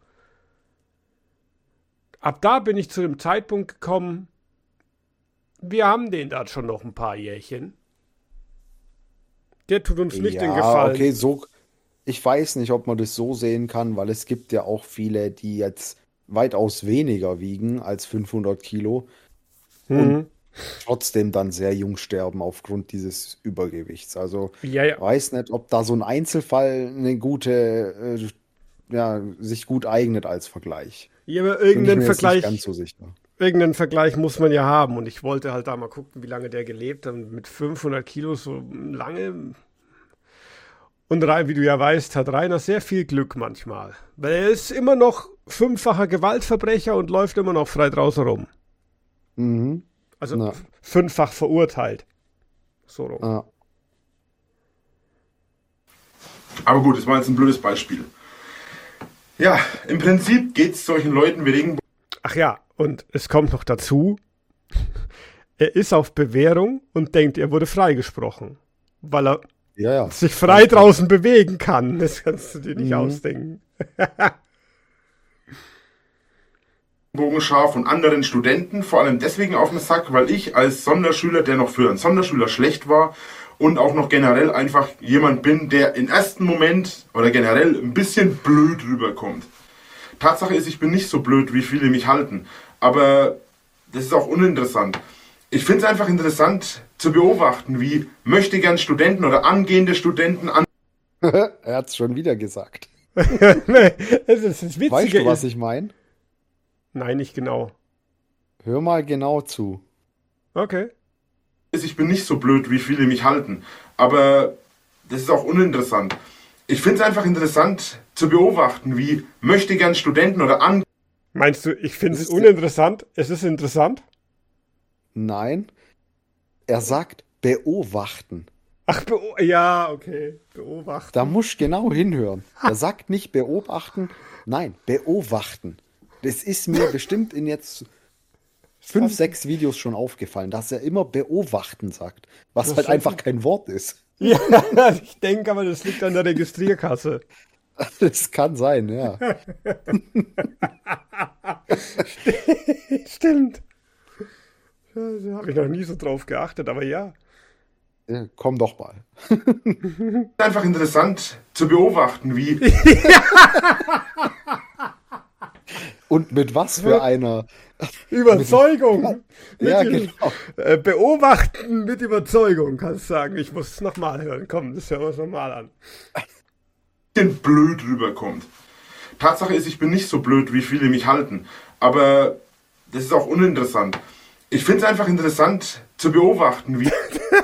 Ab da bin ich zu dem Zeitpunkt gekommen, wir haben den da schon noch ein paar Jährchen. Der tut uns nicht den Ja, Gefallen. okay, so. Ich weiß nicht, ob man das so sehen kann, weil es gibt ja auch viele, die jetzt weitaus weniger wiegen als fünfhundert Kilo Mhm. trotzdem dann sehr jung sterben aufgrund dieses Übergewichts. Also Ja, ja. weiß nicht, ob da so ein Einzelfall eine gute, äh, ja, sich gut eignet als Vergleich. Ja, aber Bin ich irgendeinen mir jetzt Vergleich, nicht ganz so sicher. irgendeinen Vergleich muss man ja haben. Und ich wollte halt da mal gucken, wie lange der gelebt hat. Und mit fünfhundert Kilo so lange. Und Rei- wie du ja weißt, hat Rainer sehr viel Glück manchmal. Weil er ist immer noch fünffacher Gewaltverbrecher und läuft immer noch frei draußen rum. Mhm. Also Ja. f- fünffach verurteilt. So rum. Ja. Aber gut, das war jetzt ein blödes Beispiel. Ja, im Prinzip geht es solchen Leuten wie Regenbogen. Ach ja, und es kommt noch dazu, er ist auf Bewährung und denkt, er wurde freigesprochen. Weil er Ja, ja. sich frei draußen bewegen kann. Das kannst du dir nicht Mhm. ausdenken. Bogenscharf und anderen Studenten, vor allem deswegen auf den Sack, weil ich als Sonderschüler, der noch für einen Sonderschüler schlecht war und auch noch generell einfach jemand bin, der im ersten Moment oder generell ein bisschen blöd rüberkommt. Tatsache ist, ich bin nicht so blöd, wie viele mich halten, aber das ist auch uninteressant. Ich finde es einfach interessant zu beobachten, wie möchte gern Studenten oder angehende Studenten an Er hat es schon wieder gesagt. Das ist das Witzige. Weißt du, was ist, ich meine? Nein, nicht genau. Hör mal genau zu. Okay. Ich bin nicht so blöd, wie viele mich halten, aber das ist auch uninteressant. Ich finde es einfach interessant zu beobachten, wie möchte gern Studenten oder an Meinst du, ich finde Das es ist- uninteressant? Es ist interessant? Nein, er sagt beobachten. Ach, beo ja, okay. Beobachten. Da musst du genau hinhören. Er sagt nicht beobachten, nein, beobachten. Das ist mir bestimmt in jetzt fünf, sechs Videos schon aufgefallen, dass er immer beobachten sagt, was Das halt ist einfach kein Wort ist. Ja, ich denke aber, das liegt an der Registrierkasse. Das kann sein, ja. Stimmt. Da habe ich noch nie so drauf geachtet, aber ja. Ja, komm doch mal. einfach interessant zu beobachten, wie Und mit was für einer. Überzeugung. Mit Ja, Ü- genau. äh, Beobachten mit Überzeugung, kannst du sagen. Ich muss es nochmal hören. Komm, das hören wir uns nochmal an. bisschen blöd rüberkommt. Tatsache ist, ich bin nicht so blöd, wie viele mich halten, aber das ist auch uninteressant. Ich finde es einfach interessant zu beobachten, wie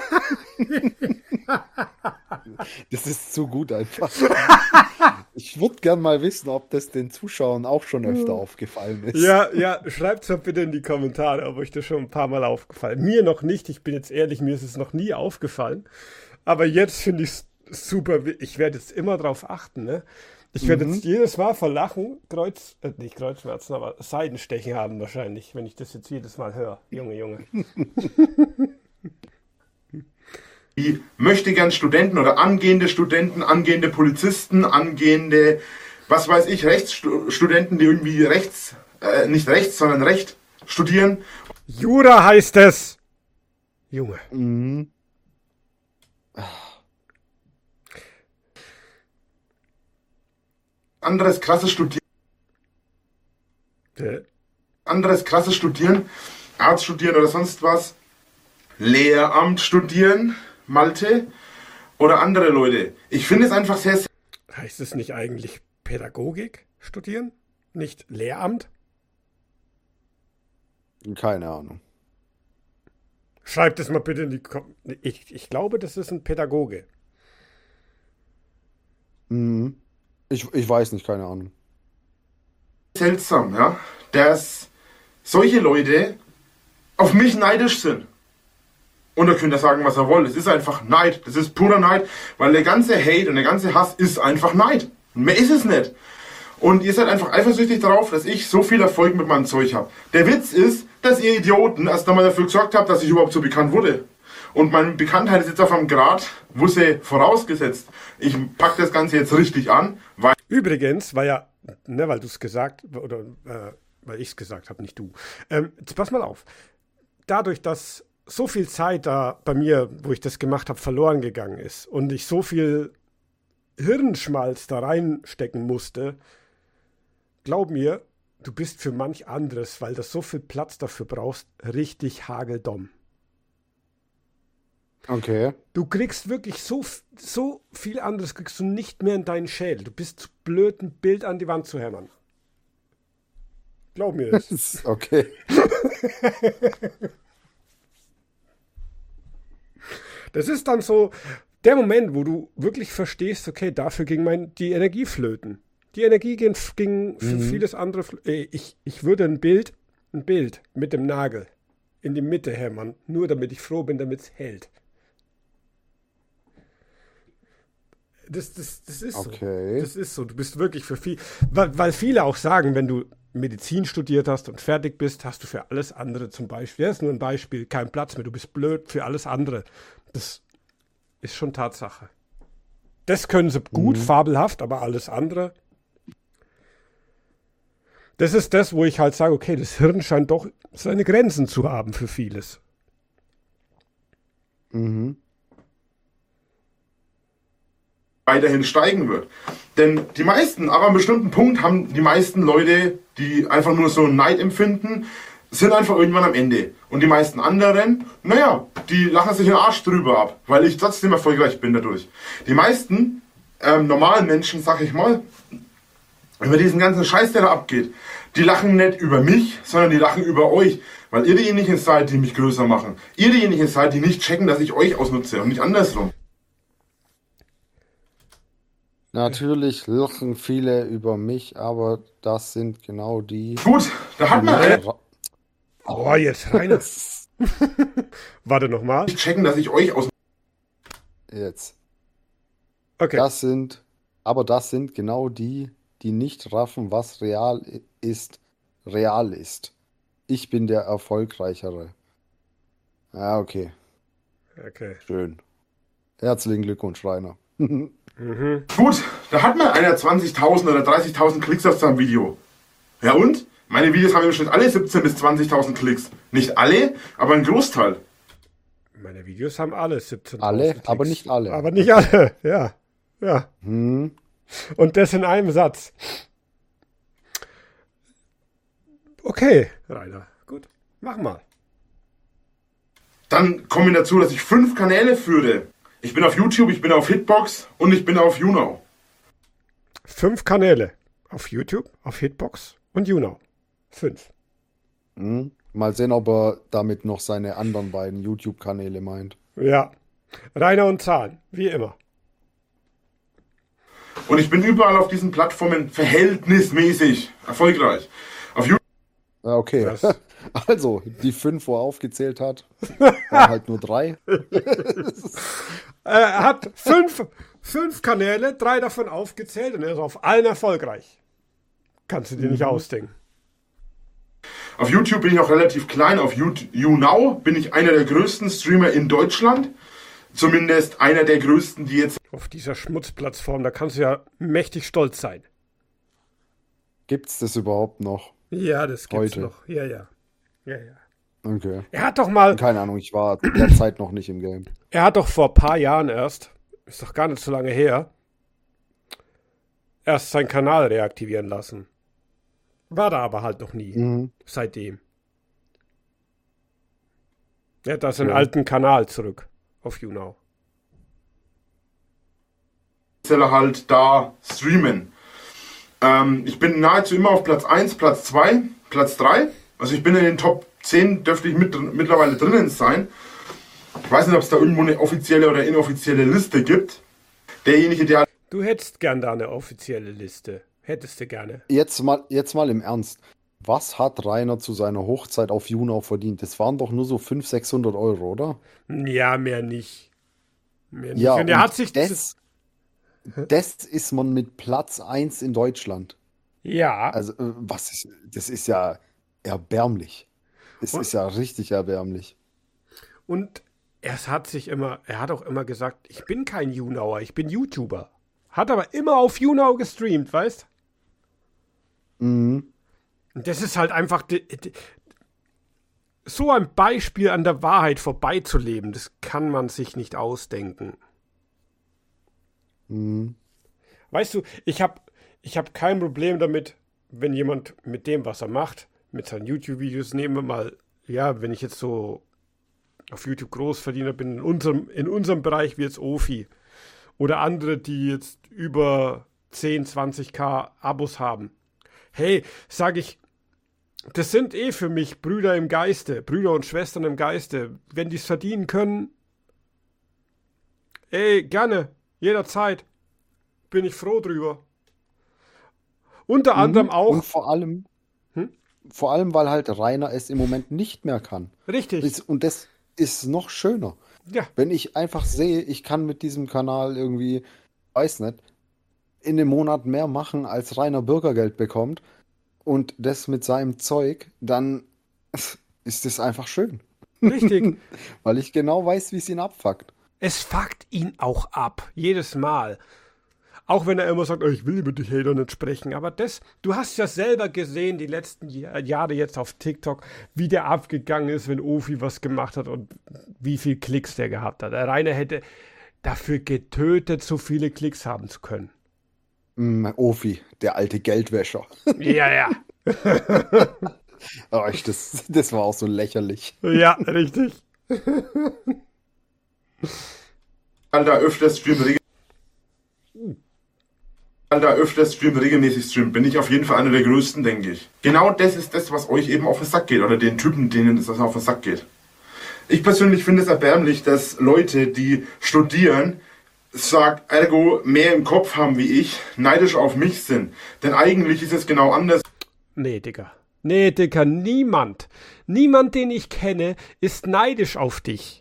Das ist zu gut einfach. Ich würde gern mal wissen, ob das den Zuschauern auch schon öfter aufgefallen ist. Ja, ja, schreibt's doch bitte in die Kommentare, ob euch das schon ein paar Mal aufgefallen. Mir noch nicht, ich bin jetzt ehrlich, mir ist es noch nie aufgefallen. Aber jetzt finde ich es super, wi- ich werde jetzt immer drauf achten, ne? Ich werde jetzt jedes Mal vor Lachen Kreuz, äh, nicht Kreuzschmerzen, aber Seidenstechen haben wahrscheinlich, wenn ich das jetzt jedes Mal höre. Junge, Junge. wie möchte gern Studenten oder angehende Studenten, angehende Polizisten, angehende, was weiß ich, Rechtsstudenten, die irgendwie rechts, äh, nicht rechts, sondern Recht studieren. Jura heißt es! Junge. Mhm. Anderes krasses Studieren, Äh, anderes krasses Studieren, Arzt studieren oder sonst was, Lehramt studieren, Malte oder andere Leute. Ich finde es einfach sehr, sehr Heißt es nicht eigentlich Pädagogik studieren? Nicht Lehramt? Keine Ahnung. Schreibt es mal bitte in die Kom ich, ich glaube, das ist ein Pädagoge. Mhm. Ich, ich weiß nicht, keine Ahnung. seltsam, ja, dass solche Leute auf mich neidisch sind. Und da könnt ihr sagen, was ihr wollt. Es ist einfach Neid. Das ist purer Neid, weil der ganze Hate und der ganze Hass ist einfach Neid. Mehr ist es nicht. Und ihr seid einfach eifersüchtig darauf, dass ich so viel Erfolg mit meinem Zeug habe. Der Witz ist, dass ihr Idioten erst einmal dafür gesorgt habt, dass ich überhaupt so bekannt wurde. Und meine Bekanntheit ist jetzt auf einem Grad, wo sie vorausgesetzt. Ich packe das Ganze jetzt richtig an, weil Übrigens, weil ja, ne, weil du es gesagt, oder äh, weil ich es gesagt habe, nicht du. Ähm, jetzt pass mal auf. Dadurch, dass so viel Zeit da bei mir, wo ich das gemacht habe, verloren gegangen ist und ich so viel Hirnschmalz da reinstecken musste, glaub mir, du bist für manch anderes, weil du so viel Platz dafür brauchst, richtig hageldumm. Okay. Du kriegst wirklich so, f- so viel anderes kriegst du nicht mehr in deinen Schädel. Du bist zu blöd, ein Bild an die Wand zu hämmern. Glaub mir das. Okay. Das ist dann so der Moment, wo du wirklich verstehst, okay, dafür ging mein, die Energie flöten. Die Energie ging, ging für vieles andere. fl- Ey, Ich, ich würde ein Bild, ein Bild mit dem Nagel in die Mitte hämmern, nur damit ich froh bin, damit es hält. Das, das, das ist so. Okay. Das ist so. Du bist wirklich für viel. Weil, weil viele auch sagen, wenn du Medizin studiert hast und fertig bist, hast du für alles andere zum Beispiel, das ist nur ein Beispiel, keinen Platz mehr. Du bist blöd für alles andere. Das ist schon Tatsache. Das können sie gut, fabelhaft, aber alles andere. Das ist das, wo ich halt sage, okay, das Hirn scheint doch seine Grenzen zu haben für vieles. Mhm. weiterhin steigen wird. Denn die meisten, aber an einem bestimmten Punkt haben die meisten Leute, die einfach nur so Neid empfinden, sind einfach irgendwann am Ende. Und die meisten anderen, naja, die lachen sich den Arsch drüber ab, weil ich trotzdem erfolgreich bin dadurch. Die meisten ähm, normalen Menschen, sag ich mal, über diesen ganzen Scheiß, der da abgeht, die lachen nicht über mich, sondern die lachen über euch, weil ihr diejenigen seid, die mich größer machen. Ihr diejenigen seid, die nicht checken, dass ich euch ausnutze und nicht andersrum. Natürlich lachen viele über mich, aber das sind genau die. Gut, da hat man eine. Oh, jetzt Rainer. Warte nochmal. Nicht checken, dass ich euch aus. Jetzt. Okay. Das sind, aber das sind genau die, die nicht raffen, was real ist, real ist. Ich bin der Erfolgreichere. Ja, okay. Okay. Schön. Herzlichen Glückwunsch, Rainer. Mhm. Gut, da hat man einer zwanzigtausend oder dreißigtausend Klicks auf seinem Video. Ja und? Meine Videos haben im Schnitt alle siebzehntausend bis zwanzigtausend Klicks. Nicht alle, aber ein Großteil. Meine Videos haben alle siebzehntausend Alle, Klicks. aber nicht alle. Aber nicht alle, ja. Ja. Hm. Und das in einem Satz. Okay, Rainer. Gut, mach mal. Dann kommen wir dazu, dass ich fünf Kanäle führe. Ich bin auf YouTube, ich bin auf Hitbox und ich bin auf YouNow. Fünf Kanäle. Auf YouTube, auf Hitbox und YouNow. Fünf. Hm. Mal sehen, ob er damit noch seine anderen beiden YouTube-Kanäle meint. Ja. Rainer und Zahlen, wie immer. Und ich bin überall auf diesen Plattformen verhältnismäßig erfolgreich. Auf YouTube. Ja, okay. Das- Also, die fünf, wo er aufgezählt hat, waren halt nur drei. Er hat fünf, fünf Kanäle, drei davon aufgezählt und er ist auf allen erfolgreich. Kannst du dir nicht ausdenken. Auf YouTube bin ich noch relativ klein. Auf YouTube, YouNow bin ich einer der größten Streamer in Deutschland. Zumindest einer der größten, die jetzt Auf dieser Schmutzplattform, da kannst du ja mächtig stolz sein. Gibt's das überhaupt noch? Ja, das gibt's Heute. noch. Ja, ja. Ja, ja. Okay. Er hat doch mal, Keine Ahnung, ich war derzeit noch nicht im Game. er hat doch vor ein paar Jahren erst, ist doch gar nicht so lange her, erst seinen Kanal reaktivieren lassen. War da aber halt noch nie. Mhm. Seitdem. Er hat da seinen Ja. alten Kanal zurück auf YouNow. halt da streamen. Ähm, ich bin nahezu immer auf Platz eins, Platz zwei, Platz drei. Also ich bin in den Top zehn, dürfte ich mit, mittlerweile drinnen sein. Ich weiß nicht, ob es da irgendwo eine offizielle oder inoffizielle Liste gibt. Derjenige, der Du hättest gern da eine offizielle Liste. Hättest du gerne. Jetzt mal, jetzt mal im Ernst. Was hat Rainer zu seiner Hochzeit auf YouNow verdient? Das waren doch nur so fünfhundert, sechshundert Euro, oder? Ja, mehr nicht. Mehr nicht. Ja, und er und hat sich das, das ist man mit Platz eins in Deutschland. ja, Also, äh, was ist, das ist ja erbärmlich. Es Und- ist ja richtig erbärmlich. und er hat sich immer, er hat auch immer gesagt, ich bin kein YouNower, ich bin YouTuber. Hat aber immer auf YouNow gestreamt, weißt? Mhm. Und das ist halt einfach die, die, so ein Beispiel an der Wahrheit vorbeizuleben, das kann man sich nicht ausdenken. Mhm. Weißt du, ich habe ich hab kein Problem damit, wenn jemand mit dem, was er macht, mit seinen YouTube-Videos, nehmen wir mal, ja, wenn ich jetzt so auf YouTube Großverdiener bin, in unserem, in unserem Bereich wie jetzt Ofi oder andere, die jetzt über zehn, zwanzig K Abos haben. Hey, sage ich, das sind eh für mich Brüder im Geiste, Brüder und Schwestern im Geiste. Wenn die es verdienen können, ey, gerne, jederzeit. Bin ich froh drüber. Unter anderem Mhm. auch, Und vor allem, Hm? vor allem, weil halt Rainer es im Moment nicht mehr kann. richtig, Das, und das ist noch schöner. ja, Wenn ich einfach sehe, ich kann mit diesem Kanal irgendwie, weiß nicht, in einem Monat mehr machen, als Rainer Bürgergeld bekommt und das mit seinem Zeug, dann ist das einfach schön. richtig. Weil ich genau weiß, wie es ihn abfuckt. Es fuckt ihn auch ab, jedes Mal. Auch wenn er immer sagt, oh, ich will über dich Hater nicht sprechen. Aber das, du hast ja selber gesehen, die letzten Jahre jetzt auf TikTok, wie der abgegangen ist, wenn Ofi was gemacht hat und wie viel Klicks der gehabt hat. Der Rainer hätte dafür getötet, so viele Klicks haben zu können. Mm, Ofi, der alte Geldwäscher. Ja, ja. Oh, ich, das, das war auch so lächerlich. Ja, richtig. Da öfters streamen, da öfters streamen, regelmäßig streamen, bin ich auf jeden Fall einer der größten, denke ich. Genau das ist das, was euch eben auf den Sack geht, oder den Typen, denen es auf den Sack geht. Ich persönlich finde es erbärmlich, dass Leute, die studieren, sagt, ergo mehr im Kopf haben wie ich, neidisch auf mich sind. Denn eigentlich ist es genau anders. Nee, Digga. Nee, Digga, niemand. Niemand, den ich kenne, ist neidisch auf dich.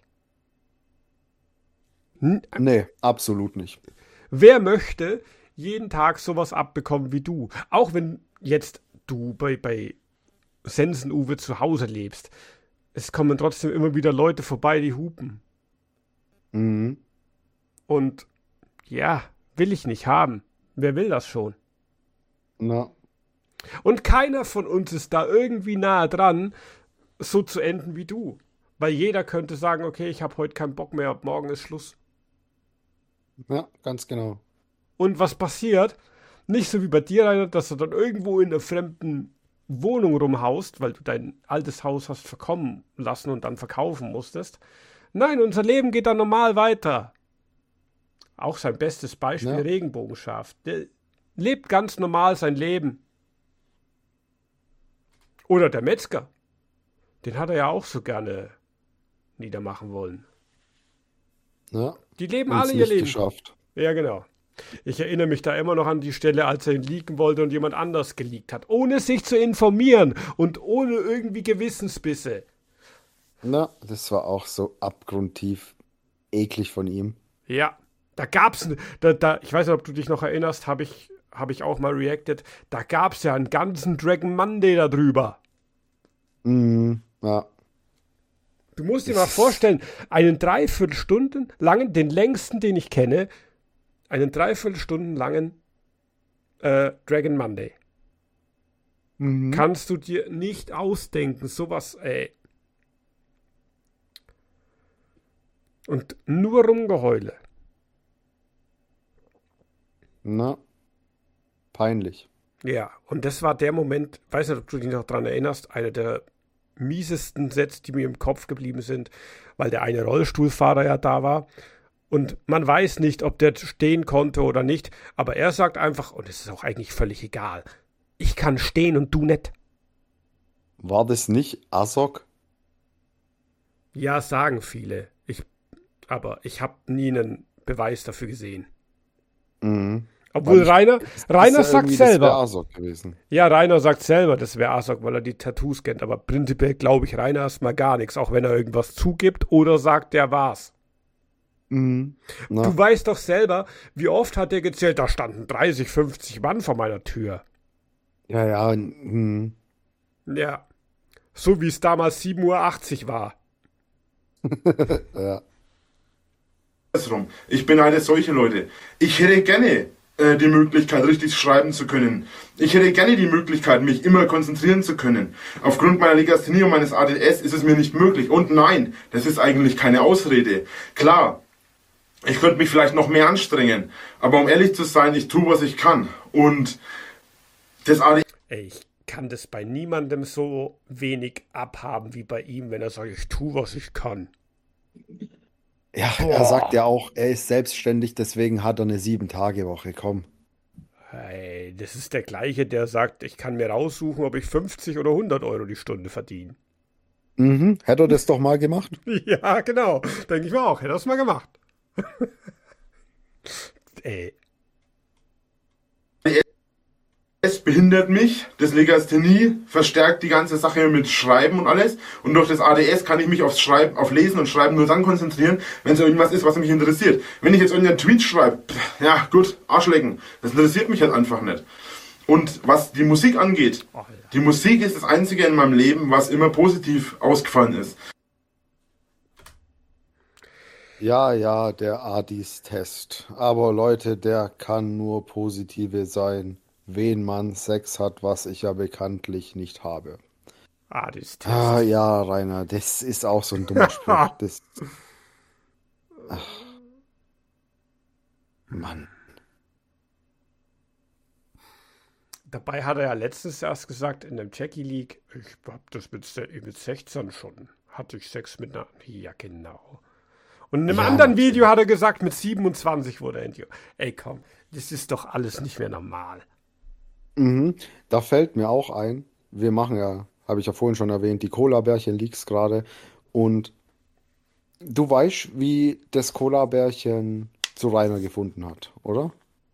N- Nee, absolut nicht. Wer möchte jeden Tag sowas abbekommen wie du? Auch wenn jetzt du bei, bei Sensen-Uwe zu Hause lebst. Es kommen trotzdem immer wieder Leute vorbei, die hupen. Mhm. Und ja, will ich nicht haben. Wer will das schon? Na, Und keiner von uns ist da irgendwie nahe dran, so zu enden wie du. Weil jeder könnte sagen, okay, ich habe heute keinen Bock mehr, ab morgen ist Schluss. ja, ganz genau. Und was passiert? Nicht so wie bei dir, Rainer, dass du dann irgendwo in einer fremden Wohnung rumhaust, weil du dein altes Haus hast verkommen lassen und dann verkaufen musstest. Nein, unser Leben geht dann normal weiter. Auch sein bestes Beispiel, Ja. Regenbogenschaf. Der lebt ganz normal sein Leben. Oder der Metzger. Den hat er ja auch so gerne niedermachen wollen. Ja, Die leben uns alle ihr nicht Leben. geschafft. Ja, genau. Ich erinnere mich da immer noch an die Stelle, als er ihn leaken wollte und jemand anders geleakt hat. Ohne sich zu informieren und ohne irgendwie Gewissensbisse. Na, das war auch so abgrundtief eklig von ihm. Ja, da gab's, da, da, ich weiß nicht, ob du dich noch erinnerst, habe ich, hab ich auch mal reacted, da gab's ja einen ganzen Dragon Monday darüber. Mhm, ja. Du musst dir mal vorstellen, einen Dreiviertelstunden langen, den längsten, den ich kenne, einen Dreiviertelstunden langen äh, Dragon Monday. Mhm. Kannst du dir nicht ausdenken, sowas, ey. Und nur Rumgeheule. Na, peinlich. Ja, und das war der Moment, weiß nicht, ob du dich noch dran erinnerst, einer der miesesten Sätze, die mir im Kopf geblieben sind, weil der eine Rollstuhlfahrer ja da war. Und man weiß nicht, ob der stehen konnte oder nicht, aber er sagt einfach, und es ist auch eigentlich völlig egal, ich kann stehen und du nicht. War das nicht Asok? Ja, sagen viele. Ich, aber ich habe nie einen Beweis dafür gesehen. Mhm. Obwohl Weil ich- Rainer, Das Rainer ist ja sagt irgendwie- das wär selber. Asok gewesen. Ja, Rainer sagt selber, das wäre Asok, weil er die Tattoos kennt. Aber prinzipiell glaube ich Rainer erstmal gar nichts, auch wenn er irgendwas zugibt oder sagt, der war's. Mhm. Na, Du weißt doch selber, wie oft hat er gezählt, da standen dreißig, fünfzig Mann vor meiner Tür. ja, ja. Mhm. Ja. So wie es damals sieben Uhr achtzig war. Ja. Andersrum. Ich beneide solche Leute. Ich hätte gerne äh, die Möglichkeit, richtig schreiben zu können. Ich hätte gerne die Möglichkeit, mich immer konzentrieren zu können. Aufgrund meiner Legasthenie und meines A D S ist es mir nicht möglich. Und nein, das ist eigentlich keine Ausrede. Klar, ich könnte mich vielleicht noch mehr anstrengen. Aber um ehrlich zu sein, ich tue, was ich kann. Und das A D S... Ey, ich kann das bei niemandem so wenig abhaben wie bei ihm, wenn er sagt, ich tue, was ich kann. Ja, er sagt ja auch, er ist selbstständig, deswegen hat er eine Sieben-Tage-Woche. Komm. Hey, das ist der gleiche, der sagt, ich kann mir raussuchen, ob ich fünfzig oder hundert Euro die Stunde verdiene. Mhm. Hätte er das doch mal gemacht? Ja, genau. Denke ich mir auch. Hätte er es mal gemacht. Ey. Es behindert mich, das Legasthenie verstärkt die ganze Sache mit Schreiben und alles. Und durch das A D S kann ich mich aufs Schreiben, auf Lesen und Schreiben nur dann konzentrieren, wenn es irgendwas ist, was mich interessiert. Wenn ich jetzt irgendeinen Tweet schreibe, pff, ja gut, Arschlecken, das interessiert mich halt einfach nicht. Und was die Musik angeht, Oh, ja. die Musik ist das Einzige in meinem Leben, was immer positiv ausgefallen ist. Ja, ja, der Adis-Test. Aber Leute, der kann nur positive sein, wenn man Sex hat, was ich ja bekanntlich nicht habe. Ah, Adis-Test. ja, Rainer, das ist auch so ein dummer Spruch. Das, Mann. Dabei hat er ja letztens erst gesagt in dem Jackie League, ich hab das mit, se- mit sechzehn schon, hatte ich Sex mit einer, ja genau. Und in einem Ja, anderen natürlich. Video hat er gesagt, mit siebenundzwanzig wurde er entjungen. Ey komm, das ist doch alles nicht mehr normal. Mhm. Da fällt mir auch ein, wir machen ja, habe ich ja vorhin schon erwähnt, die Cola-Bärchen-Leaks gerade. Und du weißt, wie das Cola-Bärchen zu Rainer gefunden hat, oder?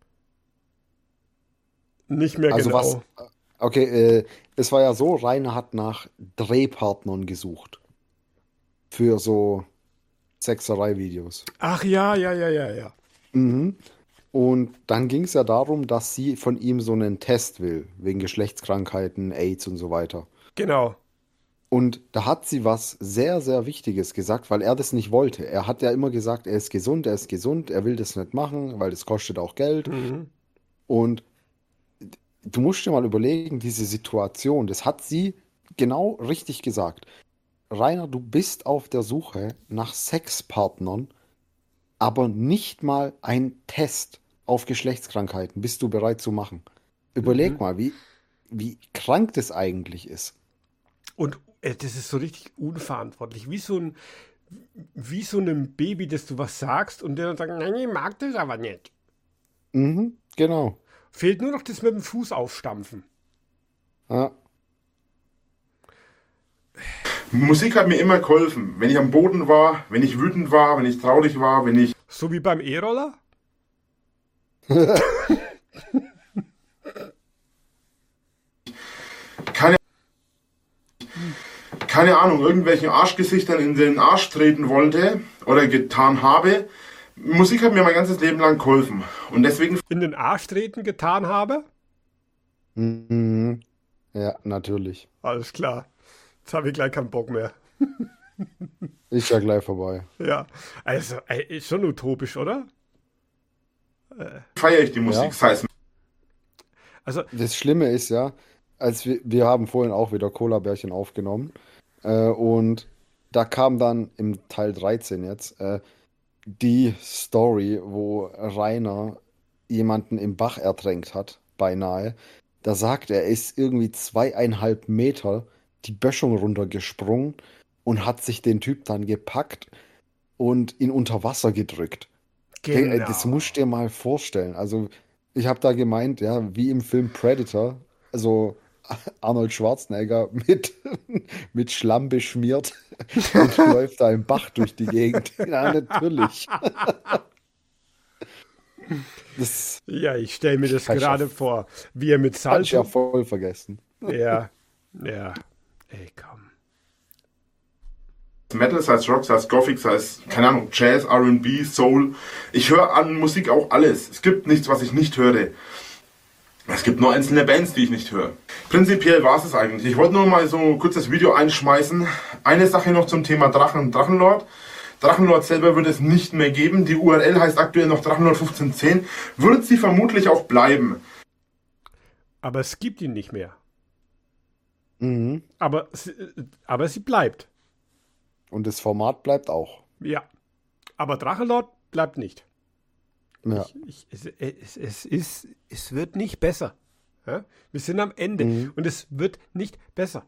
Nicht mehr Also was, genau. okay, äh, es war ja so, Rainer hat nach Drehpartnern gesucht für so Sexerei-Videos. Ach ja, ja, ja, ja, ja. Mhm. Und dann ging es ja darum, dass sie von ihm so einen Test will, wegen Geschlechtskrankheiten, AIDS und so weiter. Genau. Und da hat sie was sehr, sehr Wichtiges gesagt, weil er das nicht wollte. Er hat ja immer gesagt, er ist gesund, er ist gesund, er will das nicht machen, weil das kostet auch Geld. Mhm. Und du musst dir mal überlegen, diese Situation, das hat sie genau richtig gesagt. Rainer, du bist auf der Suche nach Sexpartnern, aber nicht mal ein Test auf Geschlechtskrankheiten bist du bereit zu machen. Überleg Mhm. mal, wie, wie krank das eigentlich ist. Und äh, das ist so richtig unverantwortlich. Wie so ein, wie so einem Baby, dass du was sagst und der dann sagt, nein, ich mag das aber nicht. Mhm, genau. Fehlt nur noch das mit dem Fuß aufstampfen. Ja. Musik hat mir immer geholfen. Wenn ich am Boden war, wenn ich wütend war, wenn ich traurig war, wenn ich So wie beim E-Roller? keine, keine Ahnung, irgendwelchen Arschgesichtern in den Arsch treten wollte oder getan habe. Musik hat mir mein ganzes Leben lang geholfen. Und deswegen In den Arsch treten getan habe? Mhm. Ja, natürlich. Alles klar. Jetzt habe ich gleich keinen Bock mehr. Ist ja gleich vorbei. Ja, also, ey, ist schon utopisch, oder? feiere ich die Musik, Ja. sei es Also, Das Schlimme ist ja, als wir, wir haben vorhin auch wieder Cola-Bärchen aufgenommen äh, und da kam dann im Teil dreizehn jetzt äh, die Story, wo Rainer jemanden im Bach ertränkt hat, beinahe. Da sagt er, er ist irgendwie zweieinhalb Meter die Böschung runtergesprungen und hat sich den Typ dann gepackt und ihn unter Wasser gedrückt. Denk, ey, das genau. musst du dir mal vorstellen. Also, ich habe da gemeint, ja, wie im Film Predator, also Arnold Schwarzenegger mit, mit Schlamm beschmiert und läuft da im Bach durch die Gegend. Ja, natürlich. Das Ja, ich stelle mir das kann ich ja, gerade vor, wie er mit kann ich ja Salto. voll vergessen. Ja, ja. Ey, komm. Metal, sei es Rock, sei es Gothic, sei es, keine Ahnung, Jazz, R und B, Soul. Ich höre an Musik auch alles. Es gibt nichts, was ich nicht höre. Es gibt nur einzelne Bands, die ich nicht höre. Prinzipiell war es es eigentlich. Ich wollte nur mal so kurz das Video einschmeißen. Eine Sache noch zum Thema Drachen und Drachenlord. Drachenlord selber wird es nicht mehr geben. Die U R L heißt aktuell noch Drachenlord fünfzehn zehn. Wird sie vermutlich auch bleiben. Aber es gibt ihn nicht mehr. Mhm. Aber, sie- aber sie bleibt. Und das Format bleibt auch. Ja. Aber Drachenlord bleibt nicht. Ja. Ich, es, es, es, ist, es wird nicht besser. Ja? Wir sind am Ende Mhm. und es wird nicht besser.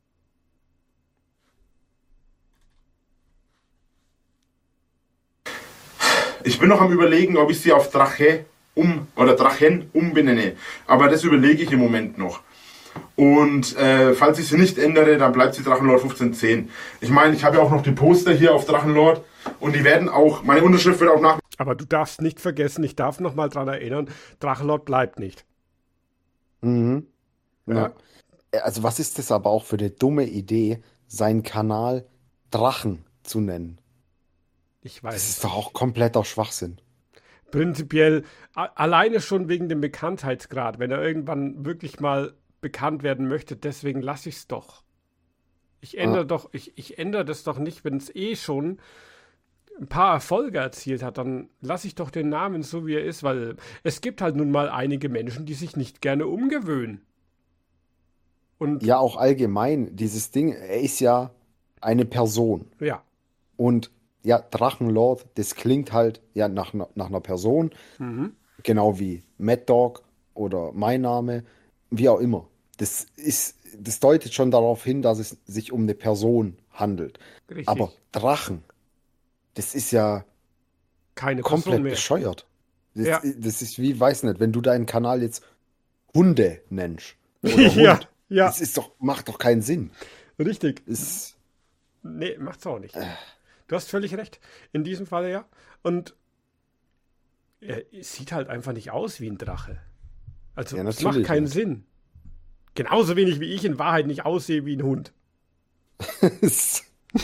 Ich bin noch am Überlegen, ob ich sie auf Drache um oder Drachen umbenenne. Aber das überlege ich im Moment noch. Und äh, falls ich sie nicht ändere, dann bleibt sie Drachenlord fünfzehn zehn. Ich meine, ich habe ja auch noch die Poster hier auf Drachenlord und die werden auch, meine Unterschrift wird auch nach. Aber du darfst nicht vergessen, ich darf noch mal dran erinnern, Drachenlord bleibt nicht. Mhm. Ja? Ja. Also, was ist das aber auch für eine dumme Idee, seinen Kanal Drachen zu nennen? Ich weiß Das es ist doch nicht. auch kompletter Schwachsinn. Prinzipiell, a- alleine schon wegen dem Bekanntheitsgrad, wenn er irgendwann wirklich mal bekannt werden möchte, deswegen lasse ich es doch. Ich ändere Ja. doch, ich, ich ändere das doch nicht, wenn es eh schon ein paar Erfolge erzielt hat, dann lasse ich doch den Namen so, wie er ist, weil es gibt halt nun mal einige Menschen, die sich nicht gerne umgewöhnen. Und Ja, auch allgemein, dieses Ding, er ist ja eine Person. ja, Und ja, Drachenlord, das klingt halt ja nach, einer- nach einer Person, mhm. genau wie Mad Dog oder mein Name, wie auch immer. Das ist, das deutet schon darauf hin, dass es sich um eine Person handelt. Richtig. Aber Drachen, das ist ja Keine Person komplett mehr. bescheuert. Das, Ja. das ist wie, weiß nicht, wenn du deinen Kanal jetzt Hunde nennst. Oder Ja, Hund. ja, Das ist doch, macht doch keinen Sinn. richtig. Ist, Nee, macht's auch nicht. Äh. Du hast völlig recht. In diesem Falle ja. Und er sieht halt einfach nicht aus wie ein Drache. Also Ja, es macht natürlich keinen nicht. Sinn. Genauso wenig wie ich in Wahrheit nicht aussehe wie ein Hund. ist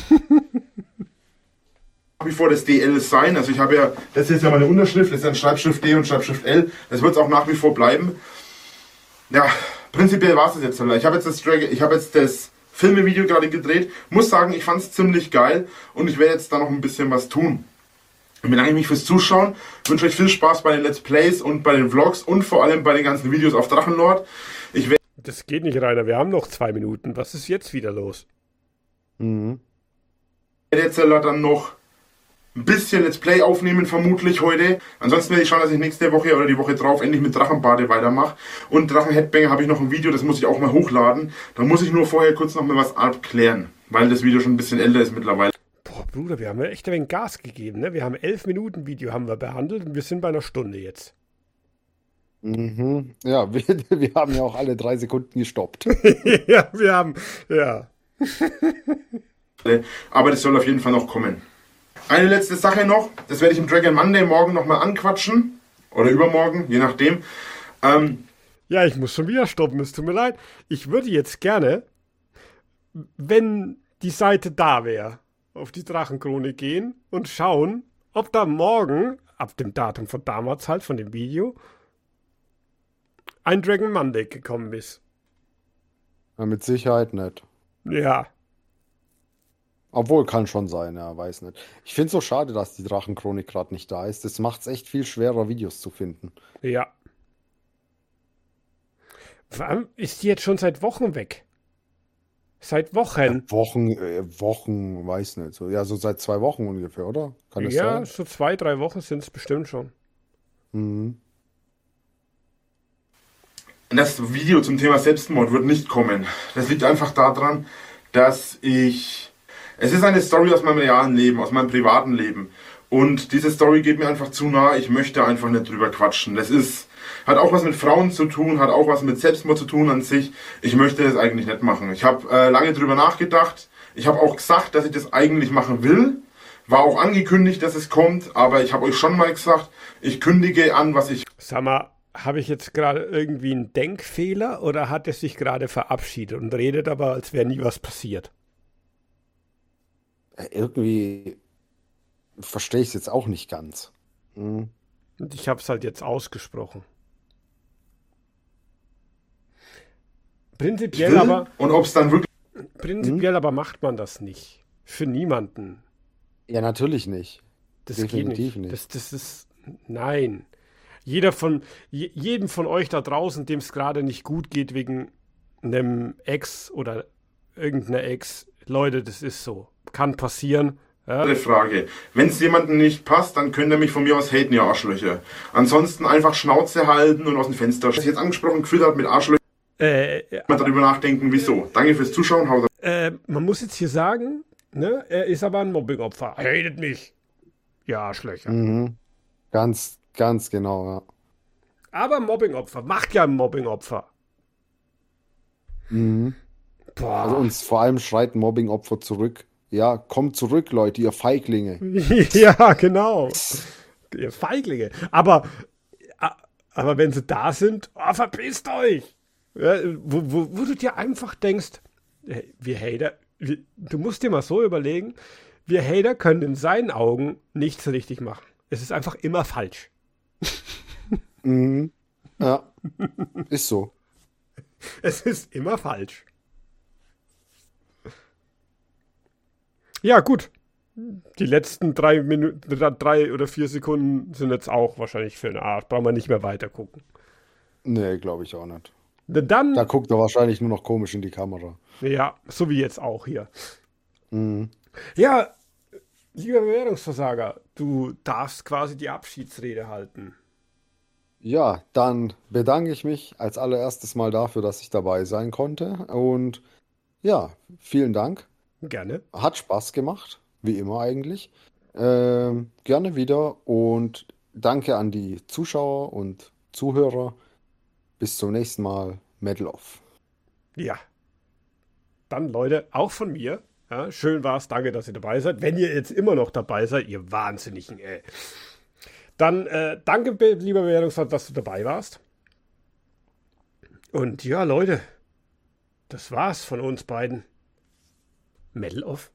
Nach wie vor das D L sein. Also ich habe ja, das ist ja meine Unterschrift, das ist dann Schreibschrift D und Schreibschrift L. Das wird es auch nach wie vor bleiben. Ja, prinzipiell war es jetzt. Ich habe jetzt das, Drag- ich habe jetzt das Filmevideo gerade gedreht. Muss sagen, ich fand es ziemlich geil und ich werde jetzt da noch ein bisschen was tun. Ich bedanke mich fürs Zuschauen, wünsche euch viel Spaß bei den Let's Plays und bei den Vlogs und vor allem bei den ganzen Videos auf Drachenlord. Ich werde Das geht nicht, Rainer. Wir haben noch zwei Minuten. Was ist jetzt wieder los? mhm. jetzt dann noch ein bisschen Let's Play aufnehmen, vermutlich heute. Ansonsten werde ich schauen, dass ich nächste Woche oder die Woche drauf endlich mit Drachenbade weitermache. Und Drachen-Headbanger habe ich noch ein Video, das muss ich auch mal hochladen. Da muss ich nur vorher kurz noch mal was abklären, weil das Video schon ein bisschen älter ist mittlerweile. Boah, Bruder, wir haben ja echt ein wenig Gas gegeben, ne? Wir haben elf Minuten Video haben wir behandelt und wir sind bei einer Stunde jetzt. Mhm. Ja, wir, wir haben ja auch alle drei Sekunden gestoppt. Ja, wir haben, ja. Aber das soll auf jeden Fall noch kommen. Eine letzte Sache noch, das werde ich im Dragon Monday morgen nochmal anquatschen. Oder übermorgen, je nachdem. Ähm, Ja, ich muss schon wieder stoppen, es tut mir leid. Ich würde jetzt gerne, wenn die Seite da wäre, auf die Drachenchronik gehen und schauen, ob da morgen, ab dem Datum von damals halt, von dem Video, ein Dragon Monday gekommen ist. Ja, mit Sicherheit nicht. Ja, Obwohl, kann schon sein, ja, weiß nicht. Ich finde es so schade, dass die Drachenchronik gerade nicht da ist. Das macht es echt viel schwerer, Videos zu finden. ja. Vor allem ist die jetzt schon seit Wochen weg. Seit Wochen. Wochen, äh, Wochen, weiß nicht. So, ja, so seit zwei Wochen ungefähr, oder? Kann das Ja, sein? so zwei, drei Wochen sind es bestimmt schon. Mhm. Das Video zum Thema Selbstmord wird nicht kommen. Das liegt einfach daran, dass ich... Es ist eine Story aus meinem realen Leben, aus meinem privaten Leben. Und diese Story geht mir einfach zu nah. Ich möchte einfach nicht drüber quatschen. Das ist, hat auch was mit Frauen zu tun, hat auch was mit Selbstmord zu tun an sich. Ich möchte das eigentlich nicht machen. Ich habe äh, lange drüber nachgedacht. Ich habe auch gesagt, dass ich das eigentlich machen will. War auch angekündigt, dass es kommt. Aber ich habe euch schon mal gesagt, ich kündige an, was ich... Sag mal, habe ich jetzt gerade irgendwie einen Denkfehler oder hat er sich gerade verabschiedet und redet aber, als wäre nie was passiert? Äh, Irgendwie verstehe ich es jetzt auch nicht ganz. Mhm. Und ich habe es halt jetzt ausgesprochen. Prinzipiell will. aber, Und ob es dann wirklich... prinzipiell aber macht man das nicht. Für niemanden. Ja, natürlich nicht. Das Definitiv geht nicht. nicht. Das, das ist, nein. Jeder von, je, jedem von euch da draußen, dem es gerade nicht gut geht wegen einem Ex oder irgendeiner Ex, Leute, das ist so. Kann passieren. Ja? Andere Frage. Wenn es jemandem nicht passt, dann könnt ihr mich von mir aus haten, ihr Arschlöcher. Ansonsten einfach Schnauze halten und aus dem Fenster. Was ich jetzt angesprochen gefühlt hat mit Arschlöchern, Äh, mal darüber nachdenken, wieso. Danke fürs Zuschauen. Haut äh, man muss jetzt hier sagen, ne, er ist aber ein Mobbingopfer. Er hatet mich. Ja, Arschlöcher. Mhm. Ganz, ganz genau, ja. Aber Mobbingopfer. Macht ja ein Mobbingopfer. Mhm. Boah. Also uns vor allem schreit ein Mobbing-Opfer zurück. Ja, kommt zurück, Leute, ihr Feiglinge. Ja, genau. Ihr Feiglinge. Aber, aber wenn sie da sind, oh, verpisst euch. Ja, wo, wo, wo du dir einfach denkst, hey, wir Hater, wir, du musst dir mal so überlegen, wir Hater können in seinen Augen nichts richtig machen. Es ist einfach immer falsch. Mhm. Ja, ist so. Es ist immer falsch. Ja, gut. Die letzten drei Minuten, drei oder vier Sekunden sind jetzt auch wahrscheinlich für eine Art. Brauchen wir nicht mehr weiter gucken. Nee, glaube ich auch nicht. Dann, Da guckt er wahrscheinlich nur noch komisch in die Kamera. ja, so wie jetzt auch hier. Mhm. Ja, lieber Bewährungsversager, du darfst quasi die Abschiedsrede halten. Ja, dann bedanke ich mich als allererstes mal dafür, dass ich dabei sein konnte. Und ja, vielen Dank. Gerne. Hat Spaß gemacht, wie immer eigentlich. Ähm, gerne wieder und danke an die Zuschauer und Zuhörer. Bis zum nächsten Mal. Medal off. Ja. Dann, Leute, auch von mir. Ja, schön war's. Danke, dass ihr dabei seid. Wenn ihr jetzt immer noch dabei seid, ihr Wahnsinnigen, ey. Dann äh, danke, lieber Bewährungsversager, dass du dabei warst. Und ja, Leute, das war's von uns beiden. Medal off.